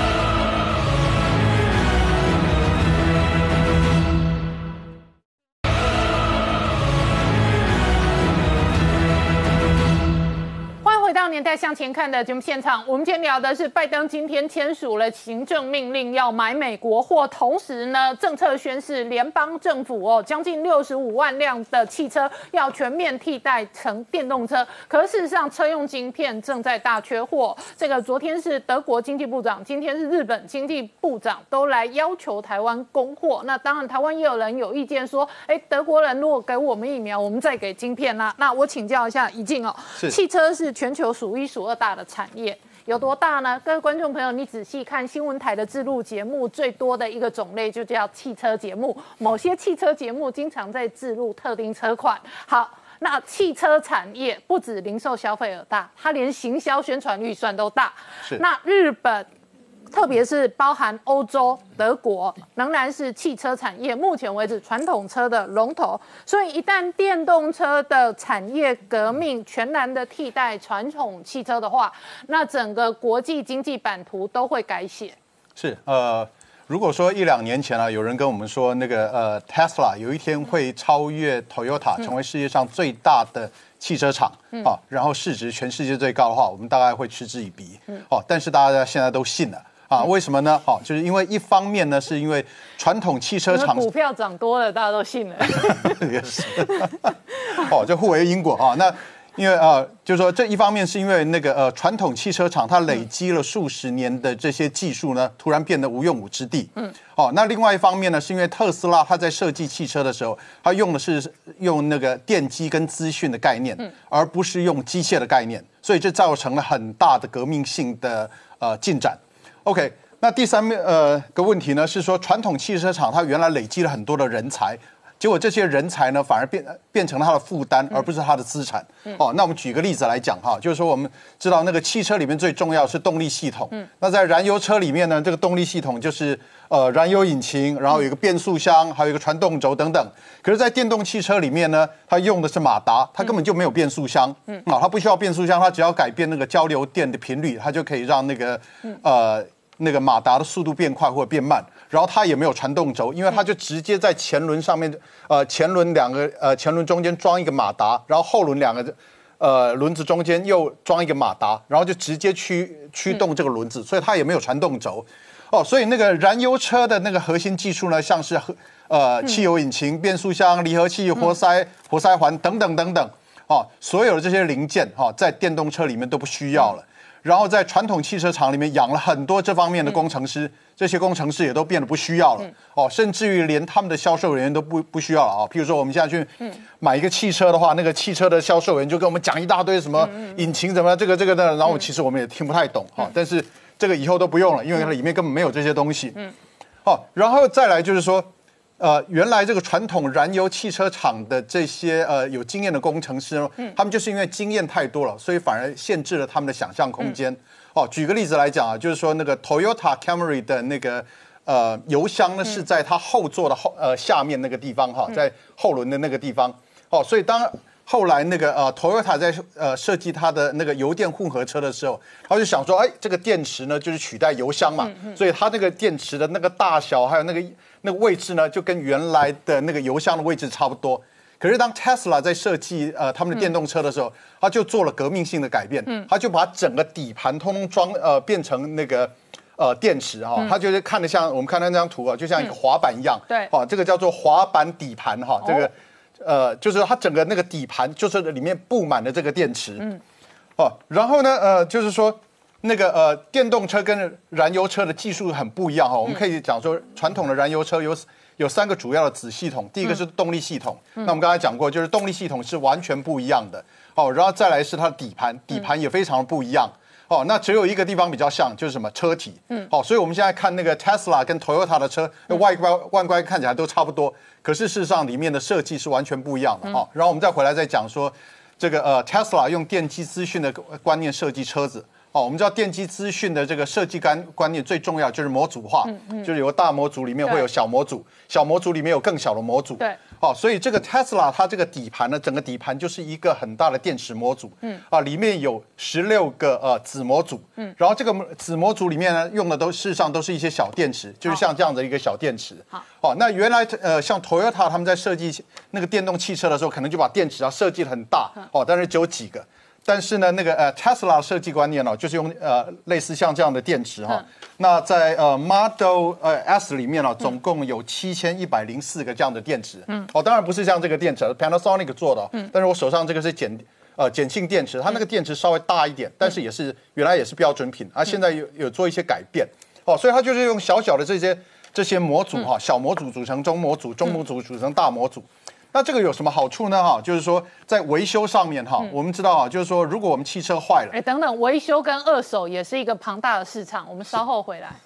回到年代向前看的节目现场，我们今天聊的是拜登今天签署了行政命令，要买美国货，同时呢，政策宣示联邦政府哦，将近六十五万辆的汽车要全面替代成电动车。可是事实上，车用晶片正在大缺货。这个昨天是德国经济部长，今天是日本经济部长，都来要求台湾供货。那当然，台湾也有人有意见说，哎，德国人如果给我们疫苗，我们再给晶片啦。那我请教一下宜敬哦，汽车是全球数一数二大的产业，有多大呢？各位观众朋友，你仔细看新闻台的制录节目，最多的一个种类就叫汽车节目。某些汽车节目经常在制录特定车款。好，那汽车产业不止零售消费额大，它连行销宣传预算都大。是，那日本，特别是包含欧洲、德国，仍然是汽车产业目前为止传统车的龙头。所以，一旦电动车的产业革命全然的替代传统汽车的话，那整个国际经济版图都会改写。 是，呃，如果说一两年前啊，有人跟我们说那个呃 Tesla 有一天会超越 Toyota 成为世界上最大的汽车厂，嗯、啊，然后市值全世界最高的话，我们大概会嗤之以鼻。嗯，哦、啊，但是大家现在都信了。啊，为什么呢？好、哦，就是因为一方面呢，是因为传统汽车厂股票涨多了，大家都信了。 也是，哦，这互为因果啊。那因为呃，就是说这一方面是因为那个呃传统汽车厂它累积了数十年的这些技术呢，突然变得无用武之地。嗯。哦，那另外一方面呢，是因为特斯拉它在设计汽车的时候，它用的是用那个电机跟资讯的概念，嗯、而不是用机械的概念，所以这造成了很大的革命性的呃进展。OK， 那第三面呃个问题呢是说，传统汽车厂它原来累积了很多的人才，结果这些人才呢反而变变成了它的负担，而不是它的资产。嗯、哦，那我们举个例子来讲哈，就是说我们知道那个汽车里面最重要是动力系统。嗯，那在燃油车里面呢，这个动力系统就是呃燃油引擎，然后有一个变速箱，还有一个传动轴等等。可是，在电动汽车里面呢，它用的是马达，它根本就没有变速箱。嗯，啊，它不需要变速箱，它只要改变那个交流电的频率，它就可以让那个呃。那个马达的速度变快或者变慢，然后它也没有传动轴，因为它就直接在前轮上面，呃，前轮两个呃前轮中间装一个马达，然后后轮两个呃轮子中间又装一个马达，然后就直接驱驱动这个轮子，所以它也没有传动轴。哦，所以那个燃油车的那个核心技术呢，像是呃汽油引擎、变速箱、离合器、活塞、活塞环等等等等，哦，所有的这些零件哈、哦，在电动车里面都不需要了。然后在传统汽车厂里面养了很多这方面的工程师，嗯、这些工程师也都变得不需要了。嗯、哦，甚至于连他们的销售人员都不不需要了啊。譬如说我们现在去买一个汽车的话，那个汽车的销售员就跟我们讲一大堆什么引擎怎么这个这个的，然后其实我们也听不太懂哈、哦。但是这个以后都不用了，因为它里面根本没有这些东西。嗯。哦，然后再来就是说。呃，原来这个传统燃油汽车厂的这些呃有经验的工程师，嗯、他们就是因为经验太多了，所以反而限制了他们的想象空间。嗯、哦，举个例子来讲啊，就是说那个 Toyota Camry 的那个呃油箱呢，是在它后座的后呃下面那个地方哈，在后轮的那个地方。哦，所以当后来那个呃 Toyota 在呃设计它的那个油电混合车的时候，他就想说，哎，这个电池呢就是取代油箱嘛，嗯嗯、所以它那个电池的那个大小还有那个那个位置呢，就跟原来的那个油箱的位置差不多。可是当 Tesla 在设计呃他们的电动车的时候，他就做了革命性的改变，嗯、他就把整个底盘通通装呃变成那个呃电池哈，它就是看得像我们看那张图啊，就像一个滑板一样。 对， 好，这个叫做滑板底盘哈，这个呃就是它整个那个底盘就是里面布满了这个电池。嗯，哦，然后呢呃就是说。那个呃，电动车跟燃油车的技术很不一样哈。我们可以讲说，传统的燃油车有有三个主要的子系统，第一个是动力系统。那我们刚才讲过，就是动力系统是完全不一样的。哦，然后再来是它的底盘，底盘也非常不一样。哦，那只有一个地方比较像，就是什么车体。嗯。好，所以我们现在看那个 Tesla 跟 Toyota 的车，外观外观看起来都差不多，可是事实上里面的设计是完全不一样的。哦，然后我们再回来再讲说，这个呃 Tesla 用电机资讯的观念设计车子。哦，我们知道电机资讯的这个设计观观念最重要就是模组化，嗯嗯、就是有大模组里面会有小模组，小模组里面有更小的模组。对，哦，所以这个 Tesla 它这个底盘呢，整个底盘就是一个很大的电池模组，嗯，啊，里面有十六个呃子模组，嗯，然后这个子模组里面呢，用的都事实上都是一些小电池，就是像这样的一个小电池。好，哦，那原来呃像 Toyota 他们在设计那个电动汽车的时候，可能就把电池啊设计得很大，哦，但是只有几个。但是呢，那个呃 Tesla 设计观念呢、哦，就是用呃类似像这样的电池哈、哦。嗯、那在呃 Model 呃 S 里面呢、哦，总共有七千一百零四个这样的电池。嗯，哦，当然不是像这个电池 Panasonic 做的、哦，嗯，但是我手上这个是碱呃碱性电池，它那个电池稍微大一点，但是也是原来也是标准品，啊，现在有有做一些改变。哦，所以它就是用小小的这些这些模组哈、哦，小模组组成中模组，中模组组成大模组。那这个有什么好处呢？哈，就是说在维修上面哈，我们知道啊，就是说如果我们汽车坏了， 哎，等等，维修跟二手也是一个庞大的市场，我们稍后回来。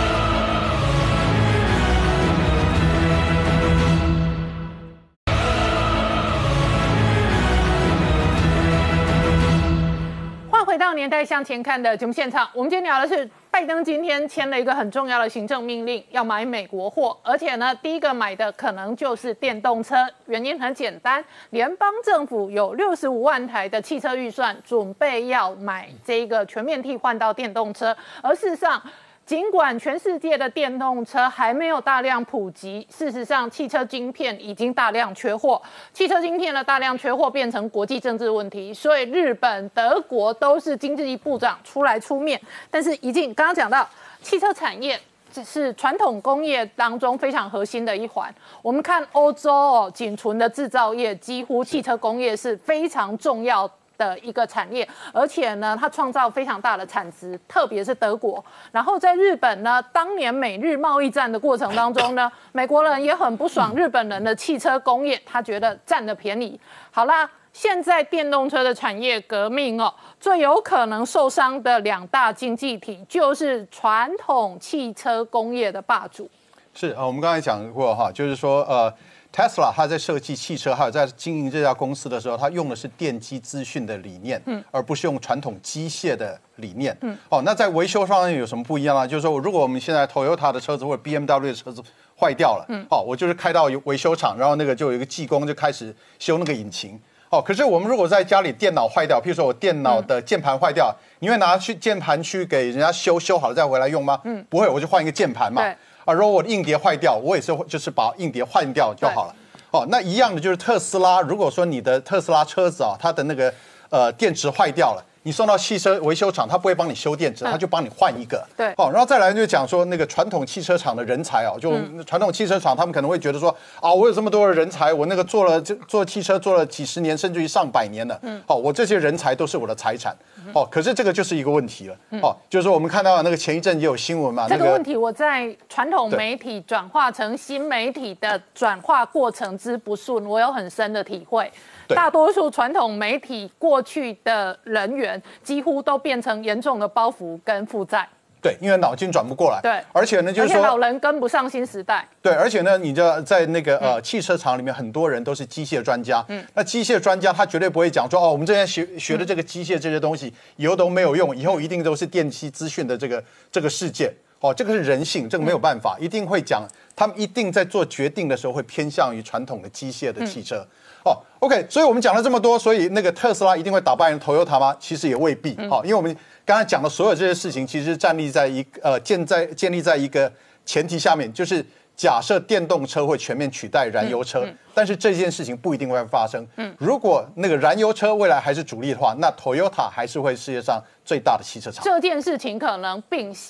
欢迎回到年代向前看的节目现场，我们今天聊的是拜登今天签了一个很重要的行政命令，要买美国货，而且呢，第一个买的可能就是电动车。原因很简单，联邦政府有六十五万台的汽车预算，准备要买这个全面替换到电动车。而事实上，尽管全世界的电动车还没有大量普及，事实上汽车晶片已经大量缺货。汽车晶片的大量缺货变成国际政治问题，所以日本、德国都是经济部长出来出面。但是已经刚刚讲到汽车产业，这是传统工业当中非常核心的一环。我们看欧洲哦，仅存的制造业，几乎汽车工业是非常重要的一个产业，而且呢，它创造非常大的产值，特别是德国。然后在日本呢，当年美日贸易战的过程当中呢，美国人也很不爽日本人的汽车工业，他觉得占了便宜。好啦，现在电动车的产业革命哦，最有可能受伤的两大经济体就是传统汽车工业的霸主。 是啊，我们刚才讲过哈，就是说呃。Tesla 它在设计汽车还有在经营这家公司的时候，它用的是电机资讯的理念，嗯，而不是用传统机械的理念，嗯，哦，那在维修上面有什么不一样呢？就是说，如果我们现在 Toyota 的车子或者 B M W 的车子坏掉了，嗯，哦，我就是开到维修厂，然后那个就有一个技工就开始修那个引擎，哦，可是我们如果在家里电脑坏掉，譬如说我电脑的键盘坏掉，嗯、你会拿去键盘去给人家修，修好了再回来用吗？嗯，不会，我就换一个键盘嘛。对啊，如果我的硬碟坏掉，我也是就是把硬碟换掉就好了。哦，那一样的就是特斯拉，如果说你的特斯拉车子啊，它的那个呃电池坏掉了，你送到汽车维修厂，它不会帮你修电池，它就帮你换一个。对，哦，然后再来就讲说那个传统汽车厂的人才哦，就传统汽车厂他们可能会觉得说啊，我有这么多的人才，我那个做了做汽车做了几十年，甚至于上百年了，嗯，哦，我这些人才都是我的财产。哦，可是这个就是一个问题了。哦，就是说我们看到那个前一阵也有新闻嘛， 这个问题我在传统媒体转化成新媒体的转化过程之不顺，我有很深的体会。大多数传统媒体过去的人员几乎都变成严重的包袱跟负债。 对，因为脑筋转不过来。对，而且呢，就是说， 而且老人跟不上新时代。 对，而且呢，你知道，在那个呃汽车厂里面，很多人都是机械专家。嗯，那机械专家他绝对不会讲说，哦，我们这边学学的这个机械这些东西，以后都没有用，以后一定都是电气资讯的这个这个世界。哦，这个是人性，这个没有办法，一定会讲，他们一定在做决定的时候会偏向于传统的机械的汽车。哦 ，OK， 所以我们讲了这么多，所以那个特斯拉一定会打败 Toyota 吗？其实也未必。好、哦，因为我们刚才讲的所有这些事情，其实站立在一呃建在建立在一个前提下面，就是假设电动车会全面取代燃油车，嗯嗯、但是这件事情不一定会发生。嗯，如果那个燃油车未来还是主力的话，那 Toyota 还是会世界上最大的汽车厂。 这件事情可能并行。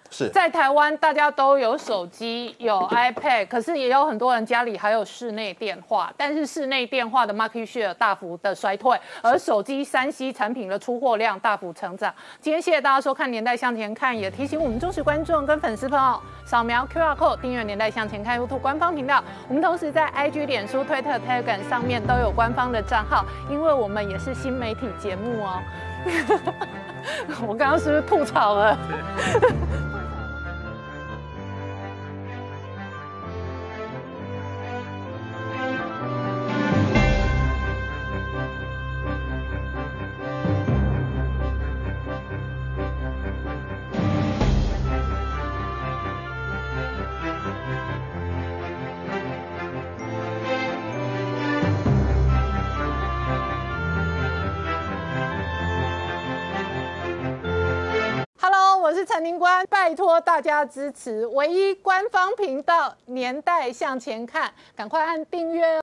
是在台湾大家都有手机、有 iPad， 可是也有很多人家里还有室内电话，但是室内电话的 market share 大幅的衰退，而手机三 C 产品的出货量大幅成长。今天谢谢大家收看《年代向前看》，也提醒我们忠实观众跟粉丝朋友扫描 Q R code 订阅《年代向前看》YouTube 官方频道。我们同时在 I G、脸书、推特、Telegram 上面都有官方的账号，因为我们也是新媒体节目哦。我刚刚是不是吐槽了？我是陈宁官，拜托大家支持唯一官方频道《年代向前看》，赶快按订阅哦。